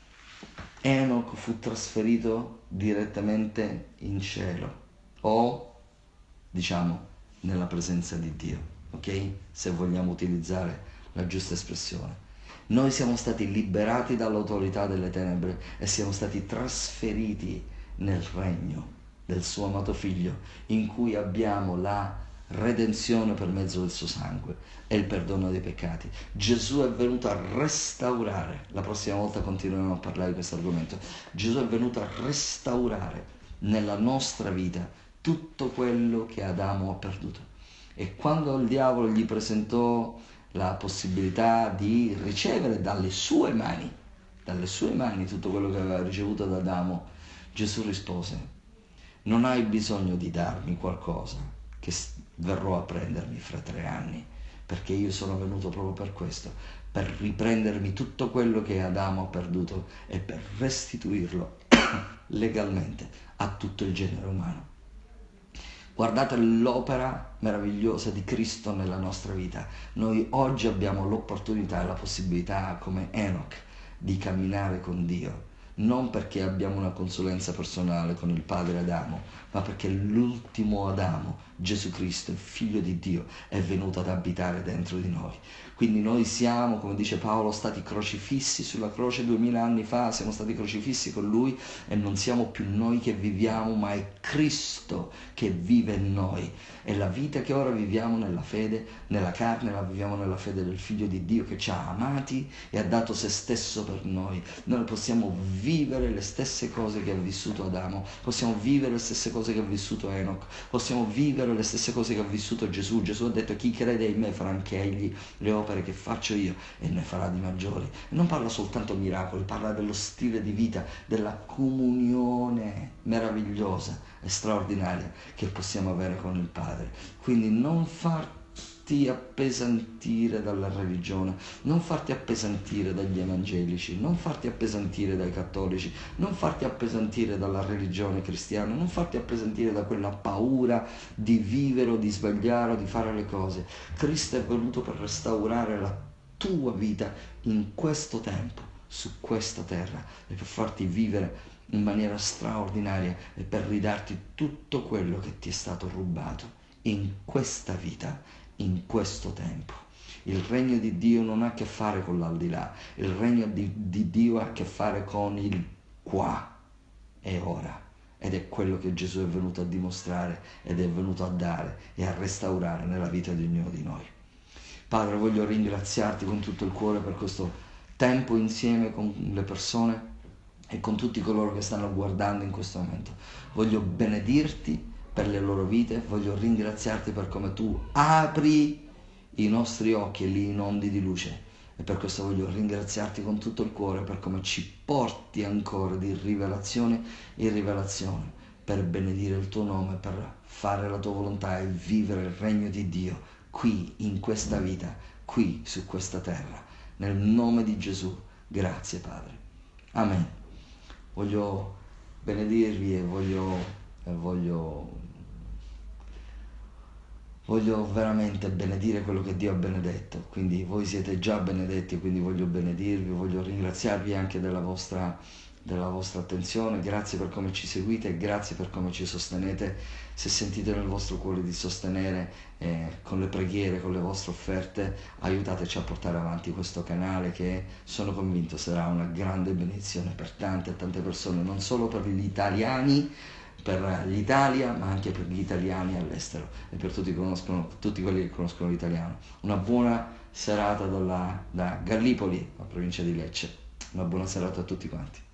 Enoch fu trasferito direttamente in cielo, o diciamo nella presenza di Dio, ok? Se vogliamo utilizzare la giusta espressione. Noi siamo stati liberati dall'autorità delle tenebre e siamo stati trasferiti nel regno del suo amato figlio, in cui abbiamo la redenzione per mezzo del suo sangue e il perdono dei peccati. Gesù è venuto a restaurare, la prossima volta continueremo a parlare di questo argomento, Gesù è venuto a restaurare nella nostra vita tutto quello che Adamo ha perduto. E quando il diavolo gli presentò la possibilità di ricevere dalle sue mani tutto quello che aveva ricevuto da Adamo, Gesù rispose: non hai bisogno di darmi qualcosa che verrò a prendermi fra 3 anni, perché io sono venuto proprio per questo, per riprendermi tutto quello che Adamo ha perduto e per restituirlo legalmente a tutto il genere umano. Guardate l'opera meravigliosa di Cristo nella nostra vita. Noi oggi abbiamo l'opportunità e la possibilità, come Enoch, di camminare con Dio, non perché abbiamo una consulenza personale con il padre Adamo, ma perché l'ultimo Adamo, Gesù Cristo, il figlio di Dio, è venuto ad abitare dentro di noi. Quindi noi siamo, come dice Paolo, stati crocifissi sulla croce 2000 anni fa, siamo stati crocifissi con Lui e non siamo più noi che viviamo, ma è Cristo che vive in noi. E la vita che ora viviamo nella fede, nella carne, la viviamo nella fede del Figlio di Dio che ci ha amati e ha dato se stesso per noi. Noi possiamo vivere le stesse cose che ha vissuto Adamo, possiamo vivere le stesse cose che ha vissuto Enoch, possiamo vivere le stesse cose che ha vissuto Gesù. Gesù ha detto: chi crede in me farà anche egli le opere che faccio io e ne farà di maggiori. E non parla soltanto miracoli, parla dello stile di vita, della comunione meravigliosa e straordinaria che possiamo avere con il Padre. Quindi non far farti appesantire dalla religione, non farti appesantire dagli evangelici, non farti appesantire dai cattolici, non farti appesantire dalla religione cristiana, non farti appesantire da quella paura di vivere o di sbagliare o di fare le cose. Cristo è venuto per restaurare la tua vita in questo tempo, su questa terra, e per farti vivere in maniera straordinaria e per ridarti tutto quello che ti è stato rubato in questa vita, in questo tempo. Il regno di Dio non ha a che fare con l'aldilà, il regno di Dio ha a che fare con il qua e ora, ed è quello che Gesù è venuto a dimostrare ed è venuto a dare e a restaurare nella vita di ognuno di noi. Padre, voglio ringraziarti con tutto il cuore per questo tempo insieme con le persone e con tutti coloro che stanno guardando in questo momento. Voglio benedirti per le loro vite, voglio ringraziarti per come tu apri i nostri occhi e li inondi di luce, e per questo voglio ringraziarti con tutto il cuore per come ci porti ancora di rivelazione in rivelazione per benedire il tuo nome, per fare la tua volontà e vivere il regno di Dio qui in questa vita, qui su questa terra. Nel nome di Gesù, grazie Padre. Amen. Voglio benedirvi e voglio veramente benedire quello che Dio ha benedetto. Quindi voi siete già benedetti, quindi voglio benedirvi, voglio ringraziarvi anche della vostra attenzione. Grazie per come ci seguite, grazie per come ci sostenete. Se sentite nel vostro cuore di sostenere con le preghiere, con le vostre offerte, aiutateci a portare avanti questo canale, che sono convinto sarà una grande benedizione per tante e tante persone, non solo per gli italiani, per l'Italia, ma anche per gli italiani all'estero e per tutti quelli che conoscono l'italiano. Una buona serata da Gallipoli, la provincia di Lecce. Una buona serata a tutti quanti.